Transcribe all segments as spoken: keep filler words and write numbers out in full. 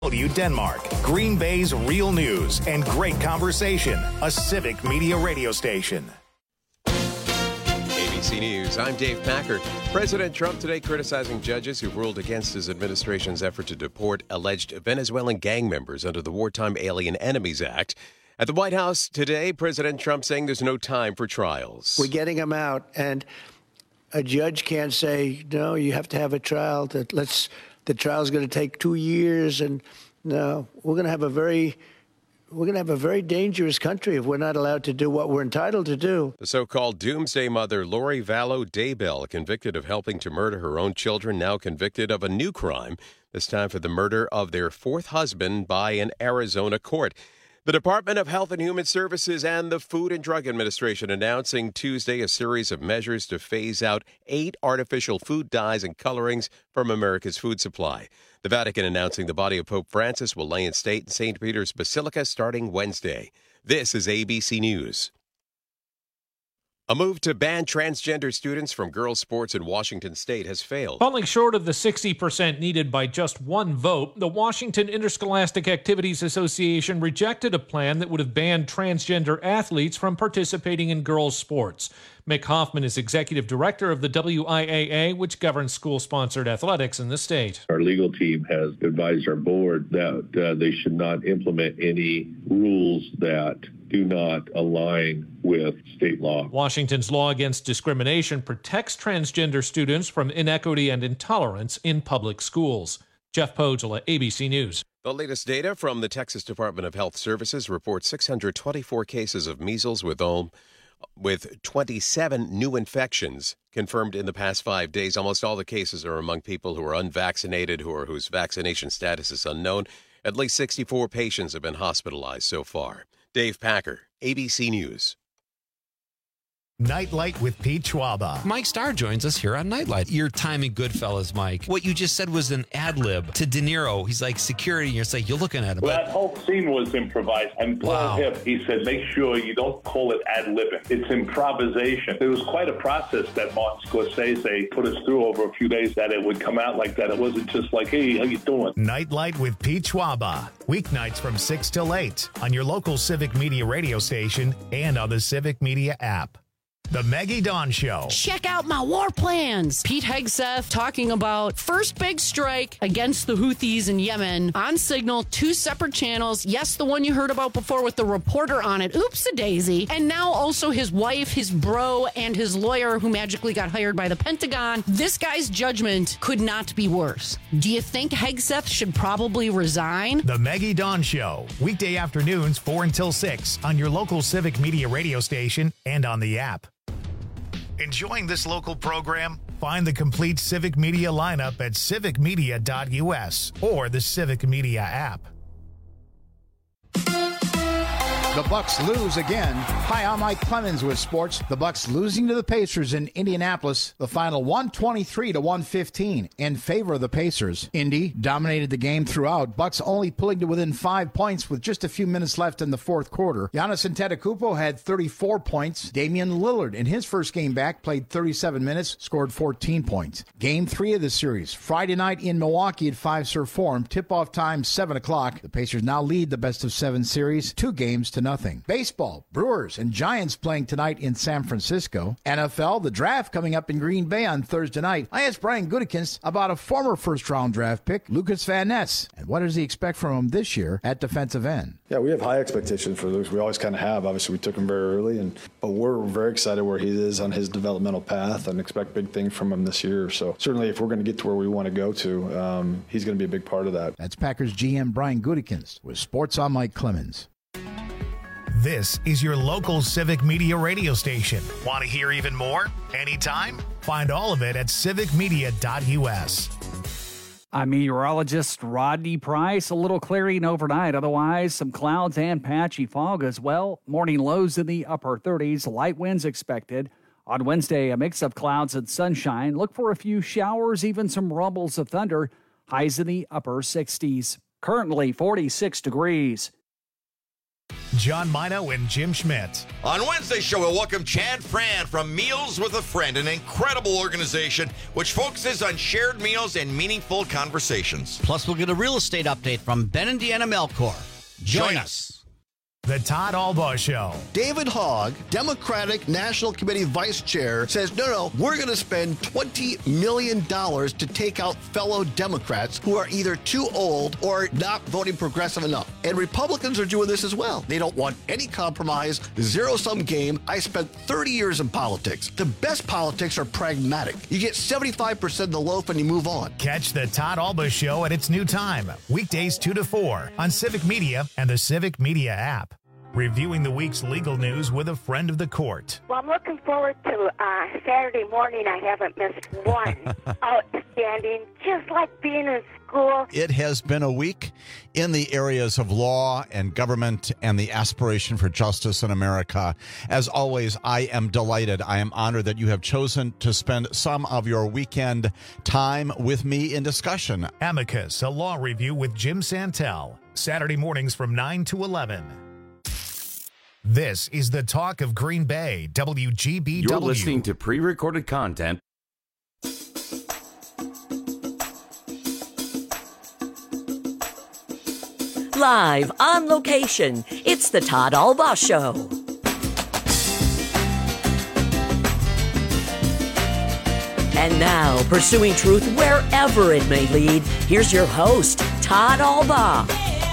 W Denmark, Green Bay's real news and great conversation. A Civic Media radio station. A B C News, I'm Dave Packer. President Trump today criticizing judges who ruled against his administration's effort to deport alleged Venezuelan gang members under the Wartime Alien Enemies Act. At the White House today, President Trump saying there's no time for trials. We're getting them out, and a judge can't say, no, you have to have a trial. That let's the trial's going to take two years, and no, we're going to have a very, we're going to have a very dangerous country if we're not allowed to do what we're entitled to do. The so-called doomsday mother, Lori Vallow Daybell, convicted of helping to murder her own children, now convicted of a new crime, this time for the murder of their fourth husband by an Arizona court. The Department of Health and Human Services and the Food and Drug Administration announcing Tuesday a series of measures to phase out eight artificial food dyes and colorings from America's food supply. The Vatican announcing the body of Pope Francis will lay in state in Saint Peter's Basilica starting Wednesday. This is A B C News. A move to ban transgender students from girls' sports in Washington state has failed. Falling short of the sixty percent needed by just one vote, the Washington Interscholastic Activities Association rejected a plan that would have banned transgender athletes from participating in girls' sports. Mick Hoffman is executive director of the W I A A, which governs school-sponsored athletics in the state. Our legal team has advised our board that uh, they should not implement any rules that do not align with state law. Washington's law against discrimination protects transgender students from inequity and intolerance in public schools. Jeff Podgela, A B C News. The latest data from the Texas Department of Health Services reports six hundred twenty-four cases of measles with um, with twenty-seven new infections confirmed in the past five days. Almost all the cases are among people who are unvaccinated who are whose vaccination status is unknown. At least sixty-four patients have been hospitalized so far. Dave Packer, A B C News. Nightlight with Pete Schwaba. Mike Starr joins us here on Nightlight. Your time in Goodfellas, Mike. What you just said was an ad lib to De Niro. He's like security, and you're like, you're looking at him. Well, that whole scene was improvised. And Paul Wow. Hip, he said, make sure you don't call it ad libbing. It's improvisation. It was quite a process that Martin Scorsese put us through over a few days that it would come out like that. It wasn't just like, hey, how you doing? Nightlight with Pete Schwaba. Weeknights from six till eight on your local Civic Media radio station and on the Civic Media app. The Maggie Dawn Show. Check out my war plans. Pete Hegseth talking about first big strike against the Houthis in Yemen on Signal, two separate channels. Yes, the one you heard about before with the reporter on it. Oops-a-daisy. And now also his wife, his bro, and his lawyer who magically got hired by the Pentagon. This guy's judgment could not be worse. Do you think Hegseth should probably resign? The Maggie Dawn Show. Weekday afternoons, four until six on your local Civic Media radio station and on the app. Enjoying this local program? Find the complete Civic Media lineup at civic media dot u s or the Civic Media app. The Bucks lose again. Hi, I'm Mike Clemens with sports. The Bucks losing to the Pacers in Indianapolis. The final one twenty-three to one fifteen in favor of the Pacers. Indy dominated the game throughout. Bucks only pulling to within five points with just a few minutes left in the fourth quarter. Giannis Antetokounmpo had thirty-four points. Damian Lillard in his first game back played thirty-seven minutes, scored fourteen points. Game three of the series, Friday night in Milwaukee at Fiserv Forum. Tip-off time seven o'clock. The Pacers now lead the best of seven series, two games to nothing. Baseball, Brewers and Giants playing tonight in San Francisco. N F L, the draft coming up in Green Bay on Thursday night. I asked Brian Gutekunst about a former first-round draft pick, Lucas Van Ness, and what does he expect from him this year at defensive end? Yeah, we have high expectations for Lucas. We always kind of have. Obviously, we took him very early, and but we're very excited where he is on his developmental path and expect big things from him this year. So certainly, if we're going to get to where we want to go to, um, he's going to be a big part of that. That's Packers G M Brian Gutekunst with Sports on Mike Clemens. This is your local Civic Media radio station. Want to hear even more? Anytime? Find all of it at civic media dot u s. I'm meteorologist Rodney Price. A little clearing overnight. Otherwise, some clouds and patchy fog as well. Morning lows in the upper thirties. Light winds expected. On Wednesday, a mix of clouds and sunshine. Look for a few showers, even some rumbles of thunder. Highs in the upper sixties. Currently forty-six degrees. John Mino and Jim Schmidt. On Wednesday's show, we'll welcome Chad Fran from Meals with a Friend, an incredible organization which focuses on shared meals and meaningful conversations. Plus, we'll get a real estate update from Ben and Deanna Melchor. Join, Join us. us. The Todd Albaugh Show. David Hogg, Democratic National Committee Vice Chair, says, no, no, we're going to spend twenty million dollars to take out fellow Democrats who are either too old or not voting progressive enough. And Republicans are doing this as well. They don't want any compromise, zero-sum game. I spent thirty years in politics. The best politics are pragmatic. You get seventy-five percent of the loaf and you move on. Catch the Todd Albaugh Show at its new time, weekdays two to four on Civic Media and the Civic Media app. Reviewing the week's legal news with a friend of the court. Well, I'm looking forward to uh, Saturday morning. I haven't missed one. Outstanding, just like being in school. It has been a week in the areas of law and government and the aspiration for justice in America. As always, I am delighted. I am honored that you have chosen to spend some of your weekend time with me in discussion. Amicus, a law review with Jim Santel. Saturday mornings from nine to eleven. This is the talk of Green Bay, W G B W. You're listening to pre-recorded content. Live on location, it's the Todd Albaugh Show. And now, pursuing truth wherever it may lead, here's your host, Todd Albaugh.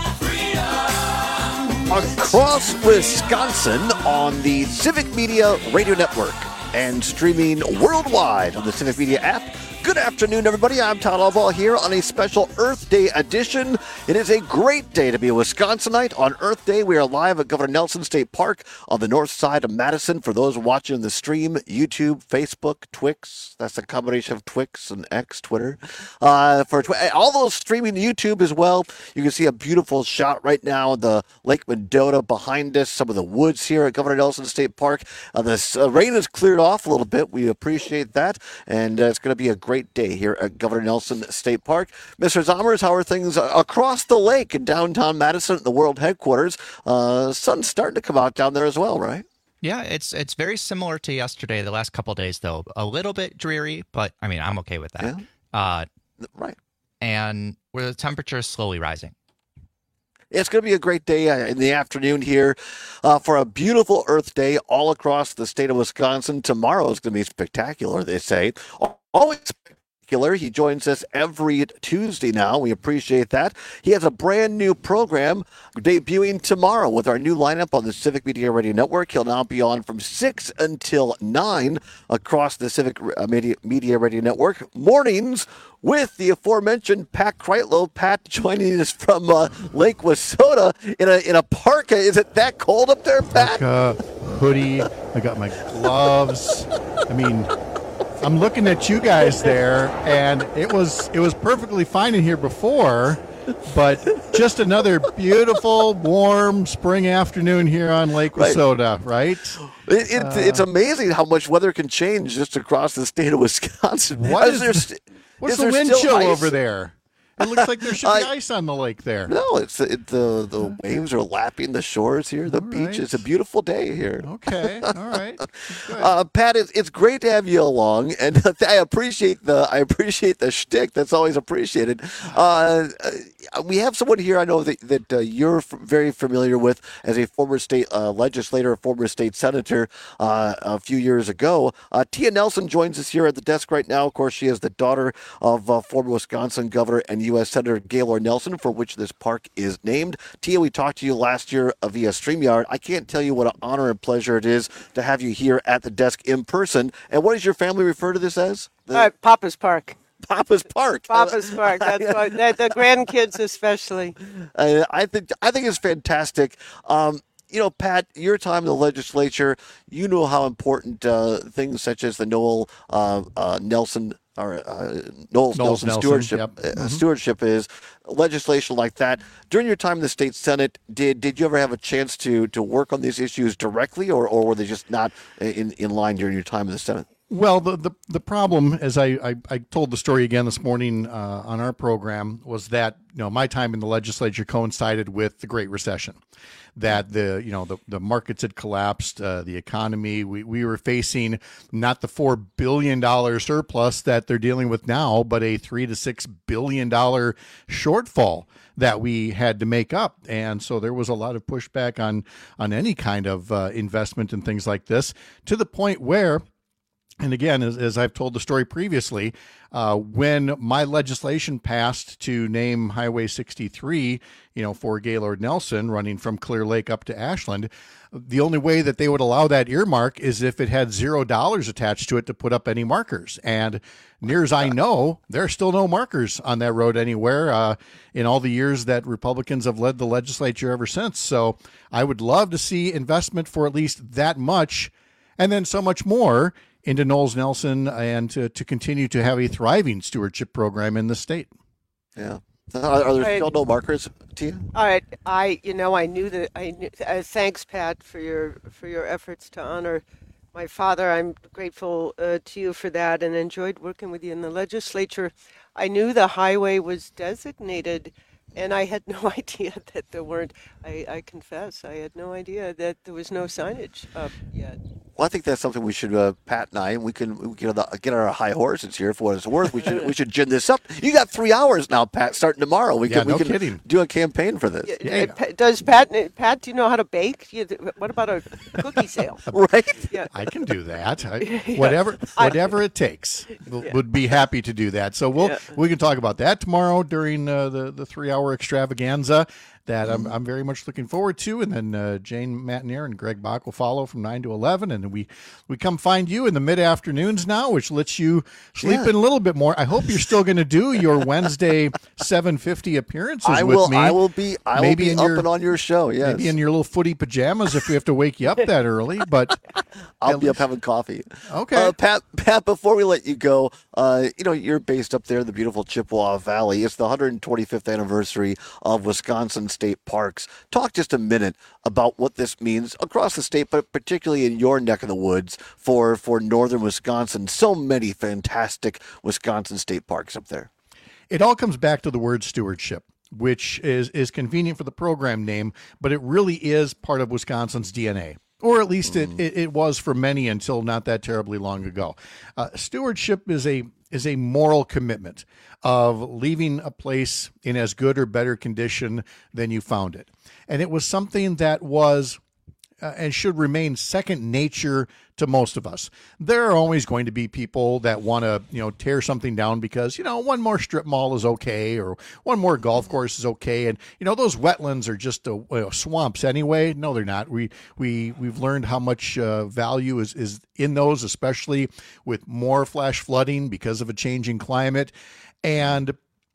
Across Wisconsin on the Civic Media Radio Network and streaming worldwide on the Civic Media app. Good afternoon, everybody. I'm Todd Albaugh here on a special Earth Day edition. It is a great day to be a Wisconsinite. On Earth Day, we are live at Governor Nelson State Park on the north side of Madison. For those watching the stream, YouTube, Facebook, Twix. That's a combination of Twix and X, Twitter. Uh, for tw- all those streaming YouTube as well, you can see a beautiful shot right now of the Lake Mendota behind us, some of the woods here at Governor Nelson State Park. Uh, the uh, rain has cleared off a little bit. We appreciate that, and uh, it's going to be a great day here at Governor Nelson State Park. Mister Zommers, how are things across the lake in downtown Madison at the world headquarters? Uh, sun's starting to come out down there as well, right? Yeah, it's it's very similar to yesterday, the last couple of days, though. A little bit dreary, but, I mean, I'm okay with that. Yeah. Uh, right. And where the temperature is slowly rising. It's going to be a great day uh, in the afternoon here uh, for a beautiful Earth Day all across the state of Wisconsin. Tomorrow is going to be spectacular, they say. Always spectacular. He joins us every Tuesday now. We appreciate that. He has a brand new program debuting tomorrow with our new lineup on the Civic Media Radio Network. He'll now be on from six until nine across the Civic Media, Media Radio Network. Mornings with the aforementioned Pat Kreitlow. Pat joining us from uh, Lake Wissota in a in a parka. Is it that cold up there, Pat? Parka, hoodie. I got my gloves. I mean, I'm looking at you guys there, and it was it was perfectly fine in here before, but just another beautiful, warm spring afternoon here on Lake Wissota, right? It, it, uh, it's amazing how much weather can change just across the state of Wisconsin. What is, is there, the, what's is the there wind still chill ice? over there? It looks like there should be uh, ice on the lake there. No, it's it, the the waves are lapping the shores here. The all beach right. is a beautiful day here. Okay, all right. Uh, Pat, it's, it's great to have you along, and I appreciate the I appreciate the shtick. That's always appreciated. Uh, we have someone here I know that that uh, you're f- very familiar with as a former state uh, legislator, former state senator uh, a few years ago. Uh, Tia Nelson joins us here at the desk right now. Of course, she is the daughter of uh, former Wisconsin governor and U S Senator Gaylord Nelson, for which this park is named. Tia, we talked to you last year via StreamYard. I can't tell you what an honor and pleasure it is to have you here at the desk in person. And what does your family refer to this as? The- uh, Papa's Park. Papa's Park. Papa's Park. That's what the, the grandkids especially. Uh, I think I think it's fantastic. Um, You know, Pat, your time in the legislature, you know how important uh, things such as the Noel uh, uh, Nelson or uh, Knowles Nelson, Nelson stewardship yep. uh, mm-hmm. stewardship is legislation like that. During your time in the state Senate, did did you ever have a chance to to work on these issues directly, or, or were they just not in, in line during your time in the Senate? Well, the, the, the problem, as I, I, I told the story again this morning uh, on our program, was that you know my time in the legislature coincided with the Great Recession. That the you know the, the markets had collapsed, uh, the economy. We, we were facing not the four billion dollar surplus that they're dealing with now, but a three to six billion dollar shortfall that we had to make up. And so there was a lot of pushback on on any kind of uh, investment and things like this, to the point where, and again, as, as I've told the story previously, uh, when my legislation passed to name Highway sixty-three, you know, for Gaylord Nelson, running from Clear Lake up to Ashland, the only way that they would allow that earmark is if it had zero dollars attached to it to put up any markers. And near as I know, there are still no markers on that road anywhere uh, in all the years that Republicans have led the legislature ever since. So I would love to see investment for at least that much, and then so much more into Knowles Nelson, and to, to continue to have a thriving stewardship program in the state. Yeah. Are, are there Right. still no markers, Tia? All right, I you know I knew that I knew, uh, thanks Pat for your for your efforts to honor my father. I'm grateful uh, to you for that, and enjoyed working with you in the legislature. I knew the highway was designated, and I had no idea that there weren't. I, I confess, I had no idea that there was no signage up yet. Well, I think that's something we should, uh, Pat and I, we can we can get our high horses here for what it's worth. We should we should gin this up. You got three hours now, Pat, starting tomorrow. We Yeah, can, we no can kidding. do a campaign for this. Uh, Pa- Does Pat? Pat, do you know how to bake? You, what about a cookie sale? Right? Yeah. I can do that. I, Yeah. whatever I- whatever it takes, w- Yeah. would be happy to do that. So we'll Yeah. we can talk about that tomorrow during uh, the the three hour extravaganza that I'm I'm very much looking forward to. And then uh, Jane Matinier and Greg Bach will follow from nine to eleven, and we we come find you in the mid afternoons now, which lets you sleep Yeah. in a little bit more. I hope you're still going to do your Wednesday seven fifty appearances I with will. me. I will be. I Maybe will in be up your- and on your show. Yes. Maybe in your little footy pajamas if we have to wake you up that early, but I'll at be up least- having coffee. Okay. Uh, Pat, Pat, before we let you go, uh, you know, you're based up there in the beautiful Chippewa Valley. It's the one hundred twenty-fifth anniversary of Wisconsin State Parks. Talk just a minute about what this means across the state, but particularly in your neck of the woods for, for northern Wisconsin. So many fantastic Wisconsin State Parks up there. It all comes back to the word stewardship, which is, is convenient for the program name, but it really is part of Wisconsin's D N A. Or at least it, it, it was for many until not that terribly long ago. Uh, stewardship is a is a moral commitment of leaving a place in as good or better condition than you found it. And it was something that was uh, and should remain second nature to most of us. There are always going to be people that want to, you know, tear something down because, you know, one more strip mall is okay, or one more golf course is okay. And, you know, those wetlands are just uh, uh, swamps anyway. No, they're not. We, we, we've learned how much uh, value is, is in those, especially with more flash flooding because of a changing climate. And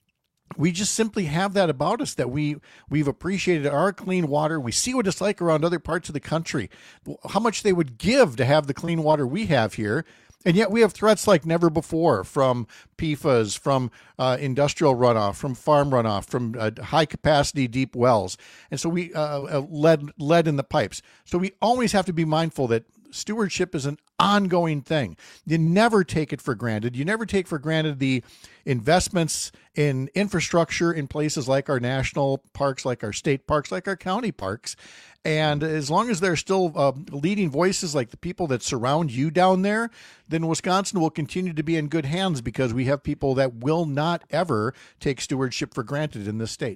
we just simply have that about us, that we, we've appreciated our clean water. We see what it's like around other parts of the country, how much they would give to have the clean water we have here. And yet we have threats like never before from P FAS, from uh, industrial runoff, from farm runoff, from uh, high-capacity deep wells. And so we uh, uh, lead, lead in the pipes. So we always have to be mindful that stewardship is an ongoing thing. You never take it for granted. You never take for granted the investments in infrastructure in places like our national parks, like our state parks, like our county parks. And as long as there's still uh, leading voices like the people that surround you down there, then Wisconsin will continue to be in good hands, because we have people that will not ever take stewardship for granted in this state.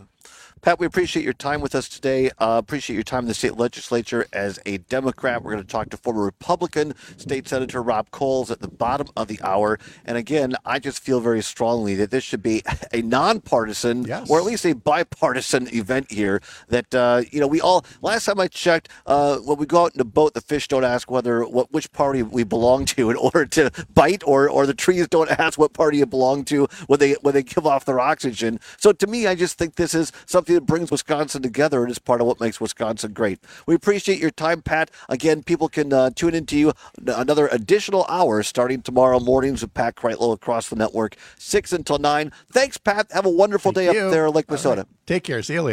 Pat, we appreciate your time with us today. Uh, appreciate your time in the state legislature as a Democrat. We're going to talk to former Republican State Senator Rob Coles at the bottom of the hour. And again, I just feel very strongly that this should be a nonpartisan, yes, or at least a bipartisan event here. That, uh, you know, we all, last time I checked, uh, when we go out in a boat, the fish don't ask whether, what, which party we belong to in order to bite, or, or the trees don't ask what party you belong to when they, when they give off their oxygen. So to me, I just think this is something that brings Wisconsin together and is part of what makes Wisconsin great. We appreciate your time, Pat. Again, people can uh, tune into you another additional hour starting tomorrow mornings with Pat Kreitlow across the network, six until nine. Thanks, Pat. Have a wonderful Thank day you. up there in Lake All Minnesota. right. Take care. See you later. All right.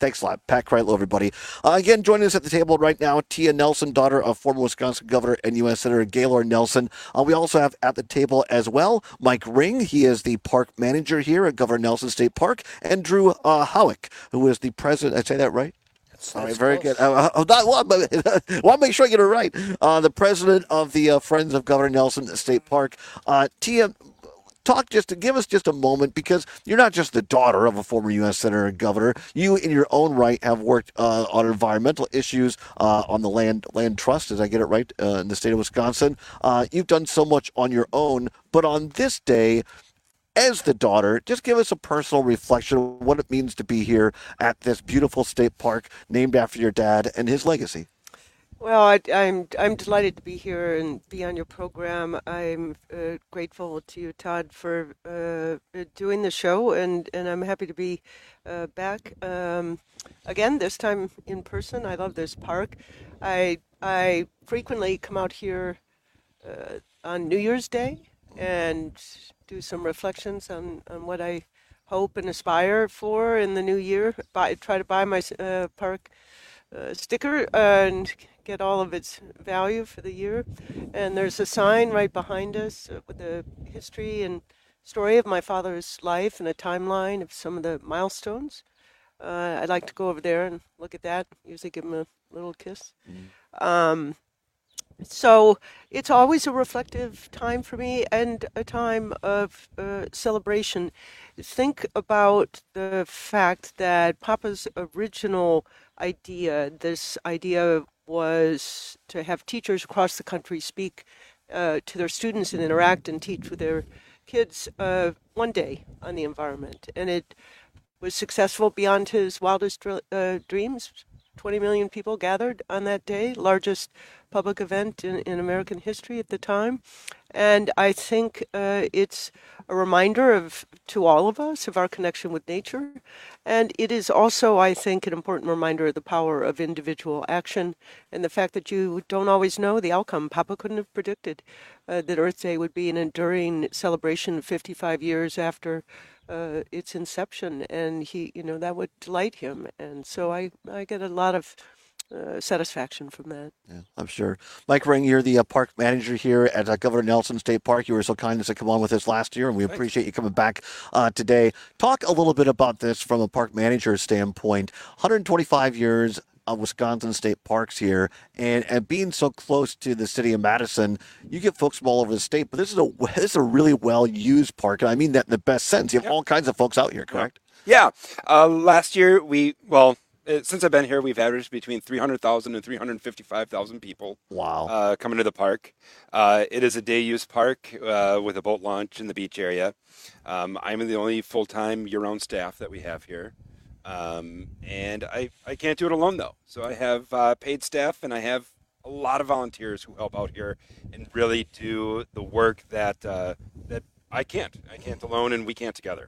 Thanks a lot. Pat Kreitlow, everybody. Uh, again, joining us at the table right now, Tia Nelson, daughter of former Wisconsin Governor and U S Senator Gaylord Nelson. Uh, we also have at the table as well Mike Ring. He is the park manager here at Governor Nelson State Park. And Drew uh, Howick, who is the president. Did I say that right? That's, All right, that's very close. good. Uh, uh, not, well, but, want to make sure I get it right. Uh, the president of the uh, Friends of Governor Nelson State Park. Uh, Tia, talk just to give us just a moment, because you're not just the daughter of a former U S Senator and Governor. You, in your own right, have worked uh, on environmental issues uh, on the land land trust, as I get it right, uh, in the state of Wisconsin. Uh, you've done so much on your own, but on this day, as the daughter, just give us a personal reflection of what it means to be here at this beautiful state park named after your dad and his legacy. Well, I, I'm I'm delighted to be here and be on your program. I'm uh, grateful to you, Todd, for uh, doing the show, and, and I'm happy to be uh, back um, again. This time in person. I love this park. I I frequently come out here uh, on New Year's Day and do some reflections on, on what I hope and aspire for in the new year. Buy, try to buy my uh, park uh, sticker and get all of its value for the year. And there's a sign right behind us with the history and story of my father's life and a timeline of some of the milestones. Uh, I'd like to go over there and look at that, usually give him a little kiss. Mm-hmm. Um, so it's always a reflective time for me and a time of uh, celebration. Think about the fact that Papa's original idea, this idea was to have teachers across the country speak uh, to their students and interact and teach with their kids uh, one day on the environment. And it was successful beyond his wildest uh, dreams. twenty million people gathered on that day, largest public event in, in American history at the time. And I think uh, it's a reminder of to all of us of our connection with nature. And it is also, I think, an important reminder of the power of individual action and the fact that you don't always know the outcome. Papa couldn't have predicted uh, that Earth Day would be an enduring celebration fifty-five years after uh, its inception. And he, you know, that would delight him. And so I, I get a lot of Uh, satisfaction from that. Yeah, I'm sure. Mike Ring, you're the uh, park manager here at uh, Governor Nelson State Park. You were so kind as to come on with us last year, and we appreciate you coming back uh, today. Talk a little bit about this from a park manager standpoint. one hundred twenty-five years of Wisconsin state parks here, and, and being so close to the city of Madison, you get folks from all over the state, but this is a this is a really well-used park, and I mean that in the best sense. You have yep. all kinds of folks out here, correct? Yeah. Uh, last year, we, well, since I've been here, we've averaged between three hundred thousand and three hundred fifty-five thousand people. Wow. Uh, coming to the park. Uh, it is a day-use park uh, with a boat launch in the beach area. Um, I'm the only full-time year-round staff that we have here. Um, and I, I can't do it alone, though. So I have uh, paid staff, and I have a lot of volunteers who help out here and really do the work that uh, that I can't. I can't alone, and we can't together.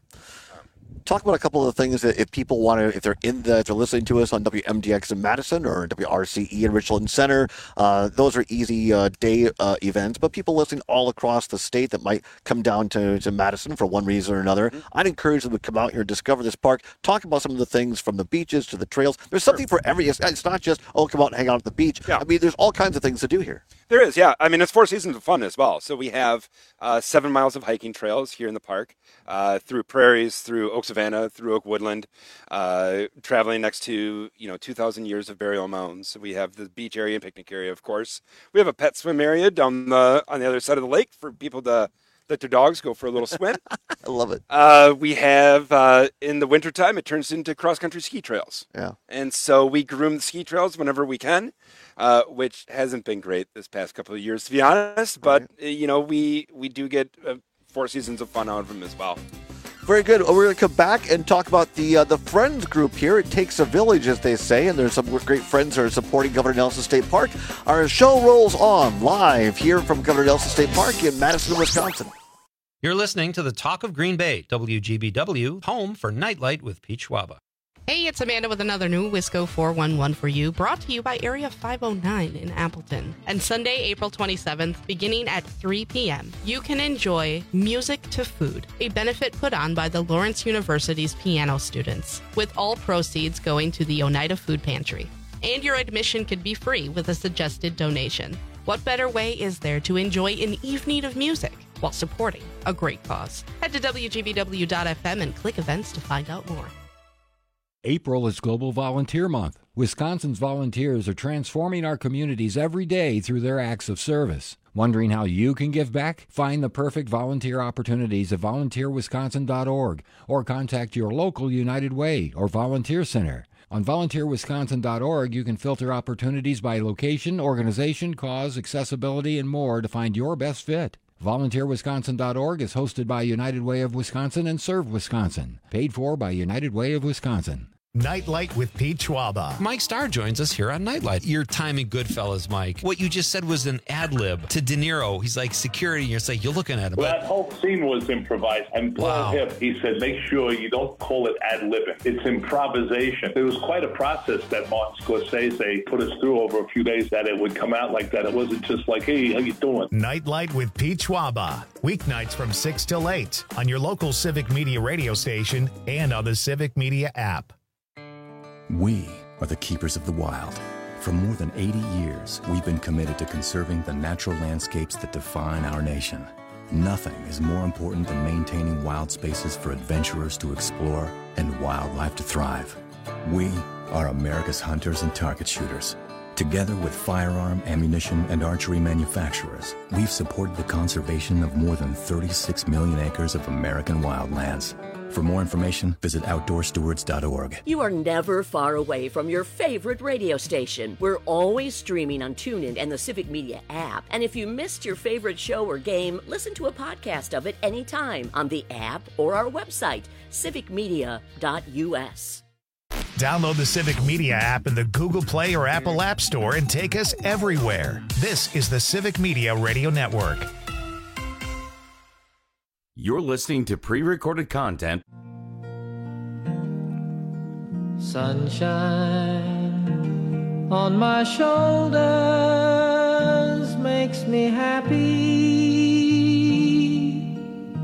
Talk about a couple of the things that if people want to, if they're in the, if they're listening to us on W M D X in Madison or W R C E in Richland Center, uh, those are easy uh, day uh, events. But people listening all across the state that might come down to, to Madison for one reason or another, mm-hmm. I'd encourage them to come out here and discover this park. Talk about some of the things from the beaches to the trails. There's something sure. for every. It's, it's not just oh, come out and hang out at the beach. Yeah. I mean, there's all kinds of things to do here. There is, yeah. I mean, it's four seasons of fun as well. So we have uh, seven miles of hiking trails here in the park, uh, through prairies, through Oak Savannah, through Oak Woodland, uh, traveling next to, you know, two thousand years of burial mounds. So we have the beach area and picnic area, of course. We have a pet swim area down the on the other side of the lake for people to let their dogs go for a little swim. I love it. Uh, we have, uh, in the wintertime, it turns into cross-country ski trails. Yeah. And so we groom the ski trails whenever we can, uh, which hasn't been great this past couple of years, to be honest. But, right. you know, we, we do get uh, four seasons of fun out of them as well. Very good. We're going to come back and talk about the uh, the Friends group here. It takes a village, as they say, and there's some great friends that are supporting Governor Nelson State Park. Our show rolls on live here from Governor Nelson State Park in Madison, Wisconsin. You're listening to the Talk of Green Bay, W G B W, home for Nightlight with Pete Schwaba. Hey, it's Amanda with another new Wisco four one one for you, brought to you by Area five oh nine in Appleton. And Sunday, April twenty-seventh, beginning at three p.m., you can enjoy Music to Food, a benefit put on by the Lawrence University's piano students, with all proceeds going to the Oneida Food Pantry. And your admission could be free with a suggested donation. What better way is there to enjoy an evening of music while supporting a great cause? Head to W G B W dot F M and click events to find out more. April is Global Volunteer Month. Wisconsin's volunteers are transforming our communities every day through their acts of service. Wondering how you can give back? Find the perfect volunteer opportunities at volunteer wisconsin dot org or contact your local United Way or Volunteer Center. On volunteer wisconsin dot org, you can filter opportunities by location, organization, cause, accessibility, and more to find your best fit. volunteer wisconsin dot org is hosted by United Way of Wisconsin and Serve Wisconsin. Paid for by United Way of Wisconsin. Nightlight with Pete Schwaba. Mike Starr joins us here on Nightlight. Your timing, Goodfellas, Mike. What you just said was an ad lib to De Niro. He's like security, and you're like, you're looking at him. Well, that whole scene was improvised. And Paul Wow. Hipp, he said, make sure you don't call it ad libbing. It's improvisation. It was quite a process that Martin Scorsese put us through over a few days, that it would come out like that. It wasn't just like, hey, how you doing? Nightlight with Pete Schwaba. Weeknights from six till eight on your local Civic Media radio station and on the Civic Media app. We are the keepers of the wild. For more than eighty years, we've been committed to conserving the natural landscapes that define our nation. Nothing is more important than maintaining wild spaces for adventurers to explore and wildlife to thrive. We are America's hunters and target shooters. Together with firearm, ammunition, and archery manufacturers, we've supported the conservation of more than thirty-six million acres of American wildlands. For more information, visit outdoor stewards dot org. You are never far away from your favorite radio station. We're always streaming on TuneIn and the Civic Media app. And if you missed your favorite show or game, listen to a podcast of it anytime on the app or our website, civic media dot U S. Download the Civic Media app in the Google Play or Apple App Store and take us everywhere. This is the Civic Media Radio Network. You're listening to pre-recorded content. Sunshine on my shoulders makes me happy.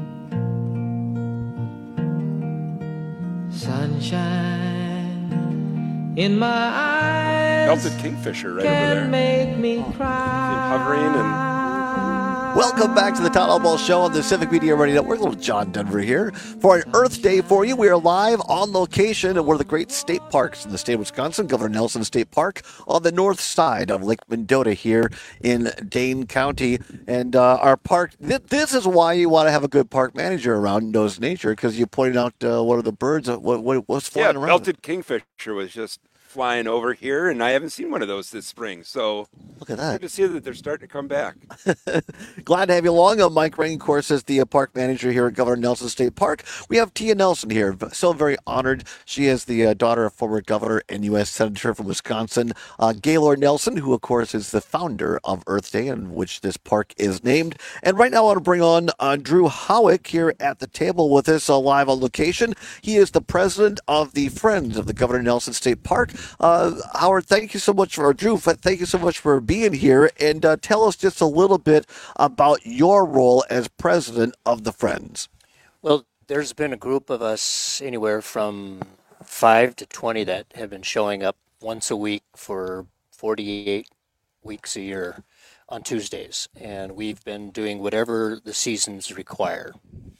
Sunshine in my eyes Melted kingfisher right can over there. make me cry. Hovering and Welcome back to the Todd Allball Show on the Civic Media Radio Network. Little John Denver here for an Earth Day for you. We are live on location at one of the great state parks in the state of Wisconsin, Governor Nelson State Park, on the north side of Lake Mendota here in Dane County. And uh, our park, th- this is why you want to have a good park manager around who knows nature, because you pointed out uh, one of the birds, uh, what, what, what's flying yeah, around. melted kingfisher was just flying over here, and I haven't seen one of those this spring. So look at that. Good to see that they're starting to come back. Glad to have you along. Uh, Mike Rain, of course, is the uh, park manager here at Governor Nelson State Park. We have Tia Nelson here. So very honored. She is the uh, daughter of former governor and U S Senator from Wisconsin, uh, Gaylord Nelson, who, of course, is the founder of Earth Day, in which this park is named. And right now I want to bring on uh, Drew Howick here at the table with us uh, live on location. He is the president of the Friends of the Governor Nelson State Park. Uh, Howard, thank you so much for, or Drew, thank you so much for being here. And uh, tell us just a little bit about your role as president of the Friends. Well, there's been a group of us, anywhere from five to twenty, that have been showing up once a week for forty-eight weeks a year on Tuesdays. And we've been doing whatever the seasons require.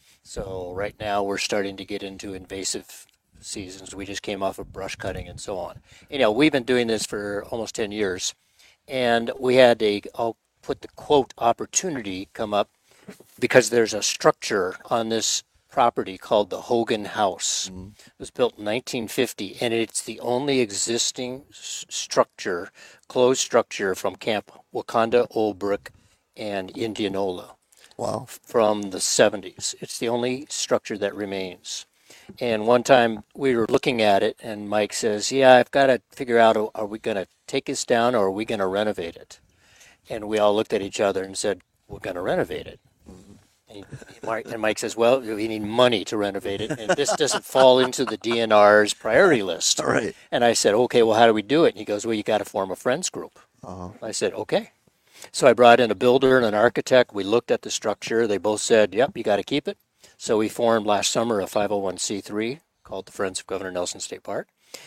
So right now we're starting to get into invasive seasons. We just came off of brush cutting and so on. You know, we've been doing this for almost ten years. And we had a, I'll put the quote, opportunity come up because there's a structure on this property called the Hogan House. Mm-hmm. It was built in nineteen fifty, and it's the only existing s- structure, closed structure from Camp Wakanda, Old Brook, and Indianola. Wow. From the seventies. It's the only structure that remains. And one time we were looking at it, and Mike says, yeah, I've got to figure out, are we going to take this down or are we going to renovate it? And we all looked at each other and said, we're going to renovate it. And, Mark, and Mike says, well, we need money to renovate it, and this doesn't fall into the D N R's priority list. All right. And I said, okay, well, how do we do it? And he goes, well, you got to form a friends group. Uh-huh. I said, okay. So I brought in a builder and an architect. We looked at the structure. They both said, yep, you got to keep it. So we formed last summer a five oh one c three called the Friends of Governor Nelson State Park.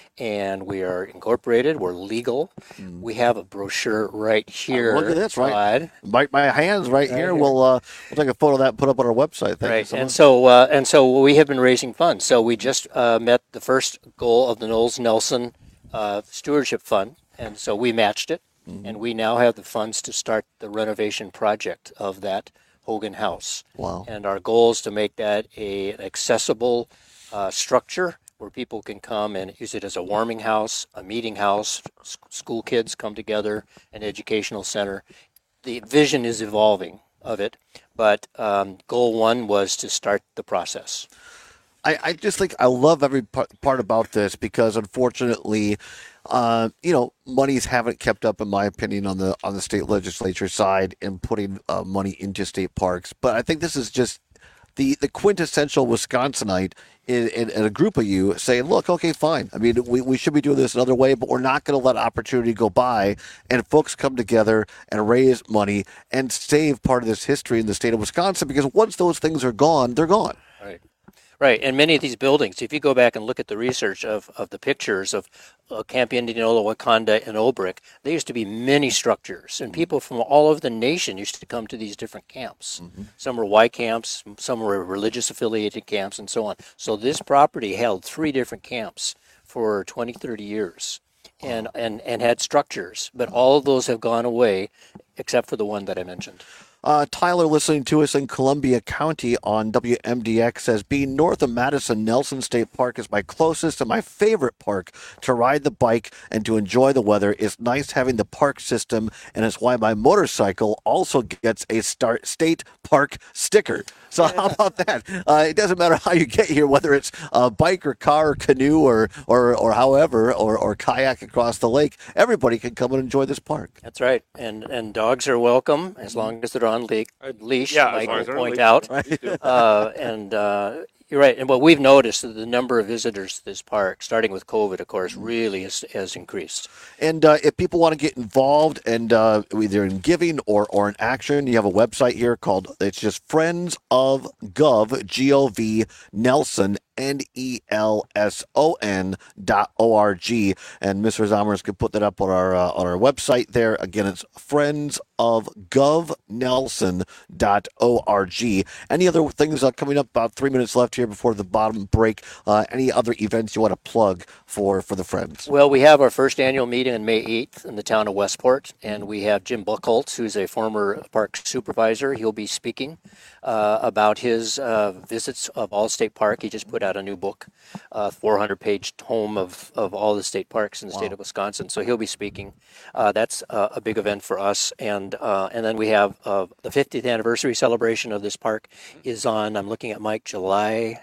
And we are incorporated. We're legal. Mm. We have a brochure right here. Oh, look at this, right? My, my hands right, right here. here. We'll uh, we'll take a photo of that and put up on our website. Thank right. you so and much. so uh, and so we have been raising funds. So we just uh, met the first goal of the Knowles Nelson uh, Stewardship Fund, and so we matched it, mm-hmm. and we now have the funds to start the renovation project of that Hogan House. Wow! And our goal is to make that a an accessible uh, structure, where people can come and use it as a warming house, a meeting house, school kids come together, an educational center. The vision is evolving of it, but um, goal one was to start the process. I, I just think I love every part, part about this because, unfortunately, uh, you know, monies haven't kept up, in my opinion, on the on the state legislature side in putting uh, money into state parks. But I think this is just the the quintessential Wisconsinite in, in, in a group of you saying, look, okay, fine. I mean, we, we should be doing this another way, but we're not going to let opportunity go by. And folks come together and raise money and save part of this history in the state of Wisconsin, because once those things are gone, they're gone. Right. Right, and many of these buildings, if you go back and look at the research of, of the pictures of uh, Camp Indianola, Wakanda, and Olbrich, there used to be many structures, and people from all over the nation used to come to these different camps. Mm-hmm. Some were Y camps, some were religious affiliated camps, and so on. So this property held three different camps for twenty, thirty years, and, and, and had structures, but all of those have gone away except for the one that I mentioned. Uh, Tyler, listening to us in Columbia County on W M D X, says, being north of Madison, Nelson State Park is my closest and my favorite park to ride the bike and to enjoy the weather. It's nice having the park system, and it's why my motorcycle also gets a start state park sticker. So how about that? Uh, it doesn't matter how you get here, whether it's a bike or car or canoe or or, or however, or, or kayak across the lake. Everybody can come and enjoy this park. That's right. And and dogs are welcome as long as they're on le- leash, yeah, Mike will point leash. out. Right. uh, and uh, you're right. And what we've noticed is the number of visitors to this park, starting with COVID, of course, really has, has increased. And uh, if people want to get involved and uh, either in giving or, or in action, you have a website here called, it's just Friends of Gov, G O V, Nelson, N E L S O N dot O R G. And Mister Zomers can put that up on our uh, on our website there. Again, it's Friends of Gov Nelson dot O R G. Any other things uh, coming up? About three minutes left here before the bottom break. Uh, any other events you want to plug for, for the Friends? Well, we have our first annual meeting on May eighth in the town of Westport, and we have Jim Buchholz, who's a former park supervisor. He'll be speaking uh, about his uh, visits of Allstate Park. He just put out a new book, uh, four hundred page tome of, of all the state parks in the wow. state of Wisconsin. So he'll be speaking. Uh, that's uh, a big event for us. And uh, and then we have uh, the fiftieth anniversary celebration of this park is on, I'm looking at Mike, July.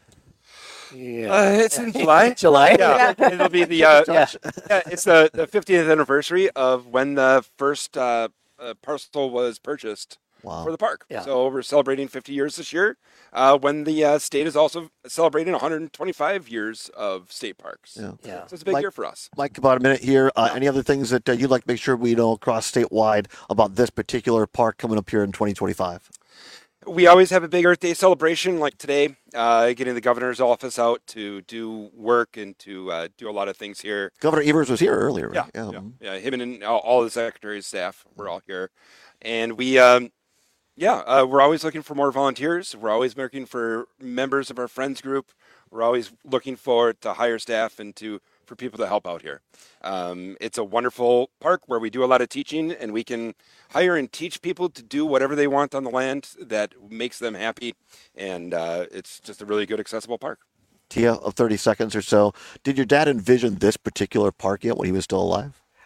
Yeah, uh, it's in July. July. Yeah, it'll be the. Uh, yeah. yeah, it's the, the fiftieth anniversary of when the first uh, uh, parcel was purchased. Wow. For the park. Yeah. So we're celebrating fifty years this year, uh, when the uh, state is also celebrating one hundred twenty-five years of state parks. Yeah. yeah. So it's a big Mike, year for us. Mike, about a minute here. Uh, any other things that uh, you'd like to make sure we know across statewide about this particular park coming up here in twenty twenty-five? We always have a big Earth Day celebration like today, uh, getting the governor's office out to do work and to uh, do a lot of things here. Governor Evers was here earlier, right? Yeah, yeah, yeah. Him and all, all the secretary's staff were all here. And we... Um, Yeah, uh, we're always looking for more volunteers. We're always looking for members of our friends group. We're always looking forward to hire staff and to for people to help out here. Um, it's a wonderful park where we do a lot of teaching, and we can hire and teach people to do whatever they want on the land that makes them happy. And uh, it's just a really good, accessible park. Tia, of thirty seconds or so, did your dad envision this particular park yet when he was still alive?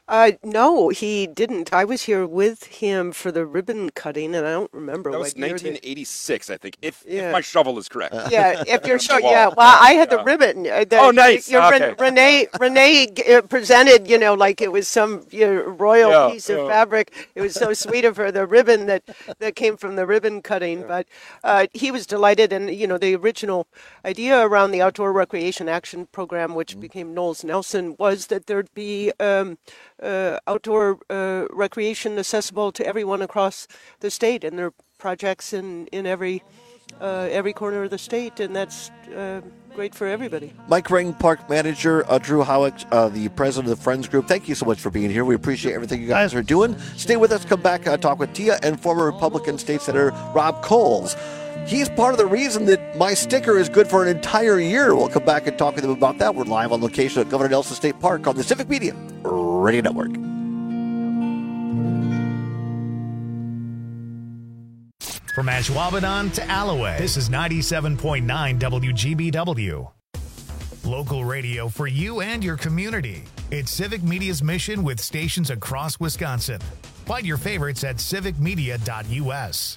Uh, no, he didn't. I was here with him for the ribbon cutting, and I don't remember That what was year nineteen eighty-six, I think, if, Yeah. if my shovel is correct. Yeah, if you're sure. Wall. Yeah, well, I had the ribbon. uh, The, Oh, nice. Your, Okay. Renee, Renee uh, presented, you know, like it was some you know, royal Yeah, piece of yeah. fabric. It was so sweet of her. The ribbon that, that came from the ribbon cutting, but uh, he was delighted, and you know, the original idea around the Outdoor Recreation Action Program, which Mm-hmm. became Knowles Nelson, was that there'd be um, uh, outdoor uh, recreation accessible to everyone across the state, and there are projects in in every uh, every corner of the state, and that's uh, great for everybody. Mike Ring, Park Manager, uh, Drew Howick, uh, the President of the Friends Group, thank you so much for being here. We appreciate everything you guys are doing. Stay with us. Come back, uh, talk with Tia and former Republican State Senator Rob Coles. He's part of the reason that my sticker is good for an entire year. We'll come back and talk with him about that. We're live on location at Governor Nelson State Park on the Civic Media Radio Network. From Ashwaubenon to Alloway, this is ninety-seven point nine W G B W. Local radio for you and your community. It's Civic Media's mission with stations across Wisconsin. Find your favorites at civic media dot U S.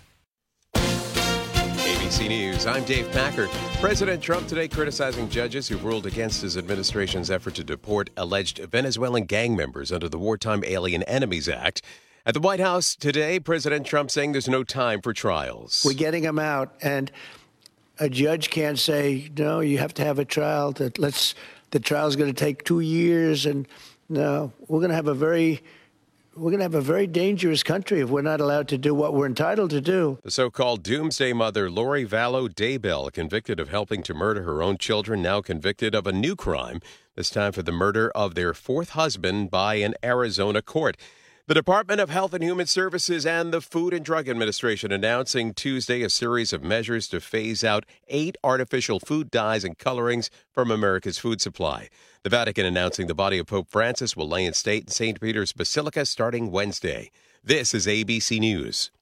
A B C News, I'm Dave Packard. President Trump today criticizing judges who ruled against his administration's effort to deport alleged Venezuelan gang members under the Wartime Alien Enemies Act. At the White House today, President Trump saying there's no time for trials. We're getting them out, and a judge can't say, no, you have to have a trial. That let's the trial's going to take two years, and no, we're going to have a very We're going to have a very dangerous country if we're not allowed to do what we're entitled to do. The so-called doomsday mother, Lori Vallow Daybell, convicted of helping to murder her own children, now convicted of a new crime, this time for the murder of their fourth husband by an Arizona court. The Department of Health and Human Services and the Food and Drug Administration announcing Tuesday a series of measures to phase out eight artificial food dyes and colorings from America's food supply. The Vatican announcing the body of Pope Francis will lay in state in Saint Peter's Basilica starting Wednesday. This is A B C News.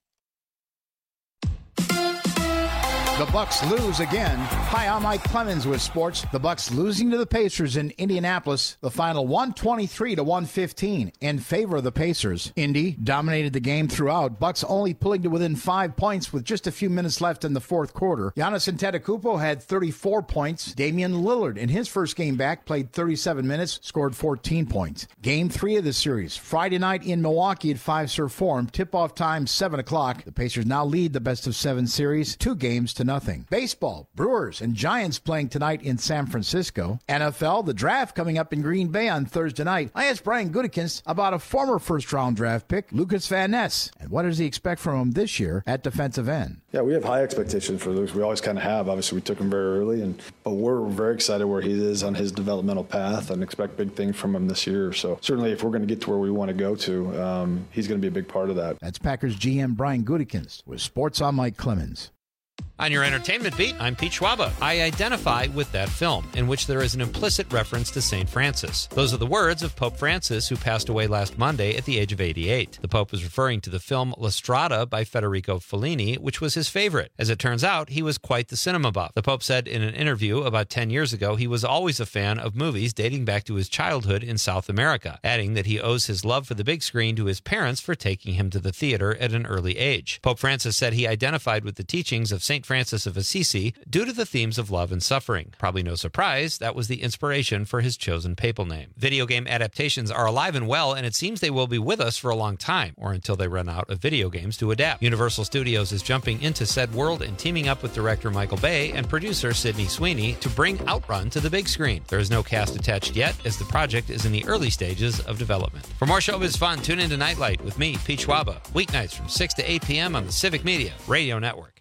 The Bucks lose again. Hi, I'm Mike Clemens with sports. The Bucks losing to the Pacers in Indianapolis. The final one twenty-three to one fifteen in favor of the Pacers. Indy dominated the game throughout. Bucks only pulling to within five points with just a few minutes left in the fourth quarter. Giannis Antetokounmpo had thirty-four points. Damian Lillard, in his first game back, played thirty-seven minutes, scored fourteen points. Game three of the series, Friday night in Milwaukee at Fiserv Forum. Tip-off time, seven o'clock. The Pacers now lead the best of seven series, two games to nothing. Baseball, Brewers and Giants playing tonight in San Francisco. N F L, the draft coming up in Green Bay on Thursday night. I asked Brian Gutekunst about a former first-round draft pick, Lucas Van Ness, and what does he expect from him this year at defensive end? Yeah, we have high expectations for Lucas. We always kind of have. Obviously, we took him very early, and but we're very excited where he is on his developmental path and expect big things from him this year. So certainly, if we're going to get to where we want to go to, um, he's going to be a big part of that. That's Packers G M Brian Gutekunst with Sports on Mike Clemens. On your entertainment beat, I'm Pete Schwaba. I identify with that film, in which there is an implicit reference to Saint Francis. Those are the words of Pope Francis, who passed away last Monday at the age of eighty-eight. The Pope was referring to the film La Strada by Federico Fellini, which was his favorite. As it turns out, he was quite the cinema buff. The Pope said in an interview about ten years ago he was always a fan of movies dating back to his childhood in South America, adding that he owes his love for the big screen to his parents for taking him to the theater at an early age. Pope Francis said he identified with the teachings of Saint Francis of Assisi due to the themes of love and suffering. Probably no surprise, that was the inspiration for his chosen papal name. Video game adaptations are alive and well, and it seems they will be with us for a long time, or until they run out of video games to adapt. Universal Studios is jumping into said world and teaming up with director Michael Bay and producer Sydney Sweeney to bring Outrun to the big screen. There is no cast attached yet, as the project is in the early stages of development. For more showbiz fun, tune in to Nightlight with me, Pete Schwaba, weeknights from six to eight p.m. on the Civic Media Radio Network.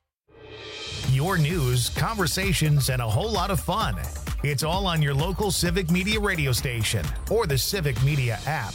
Your news, conversations, and a whole lot of fun. It's all on your local Civic Media radio station or the Civic Media app.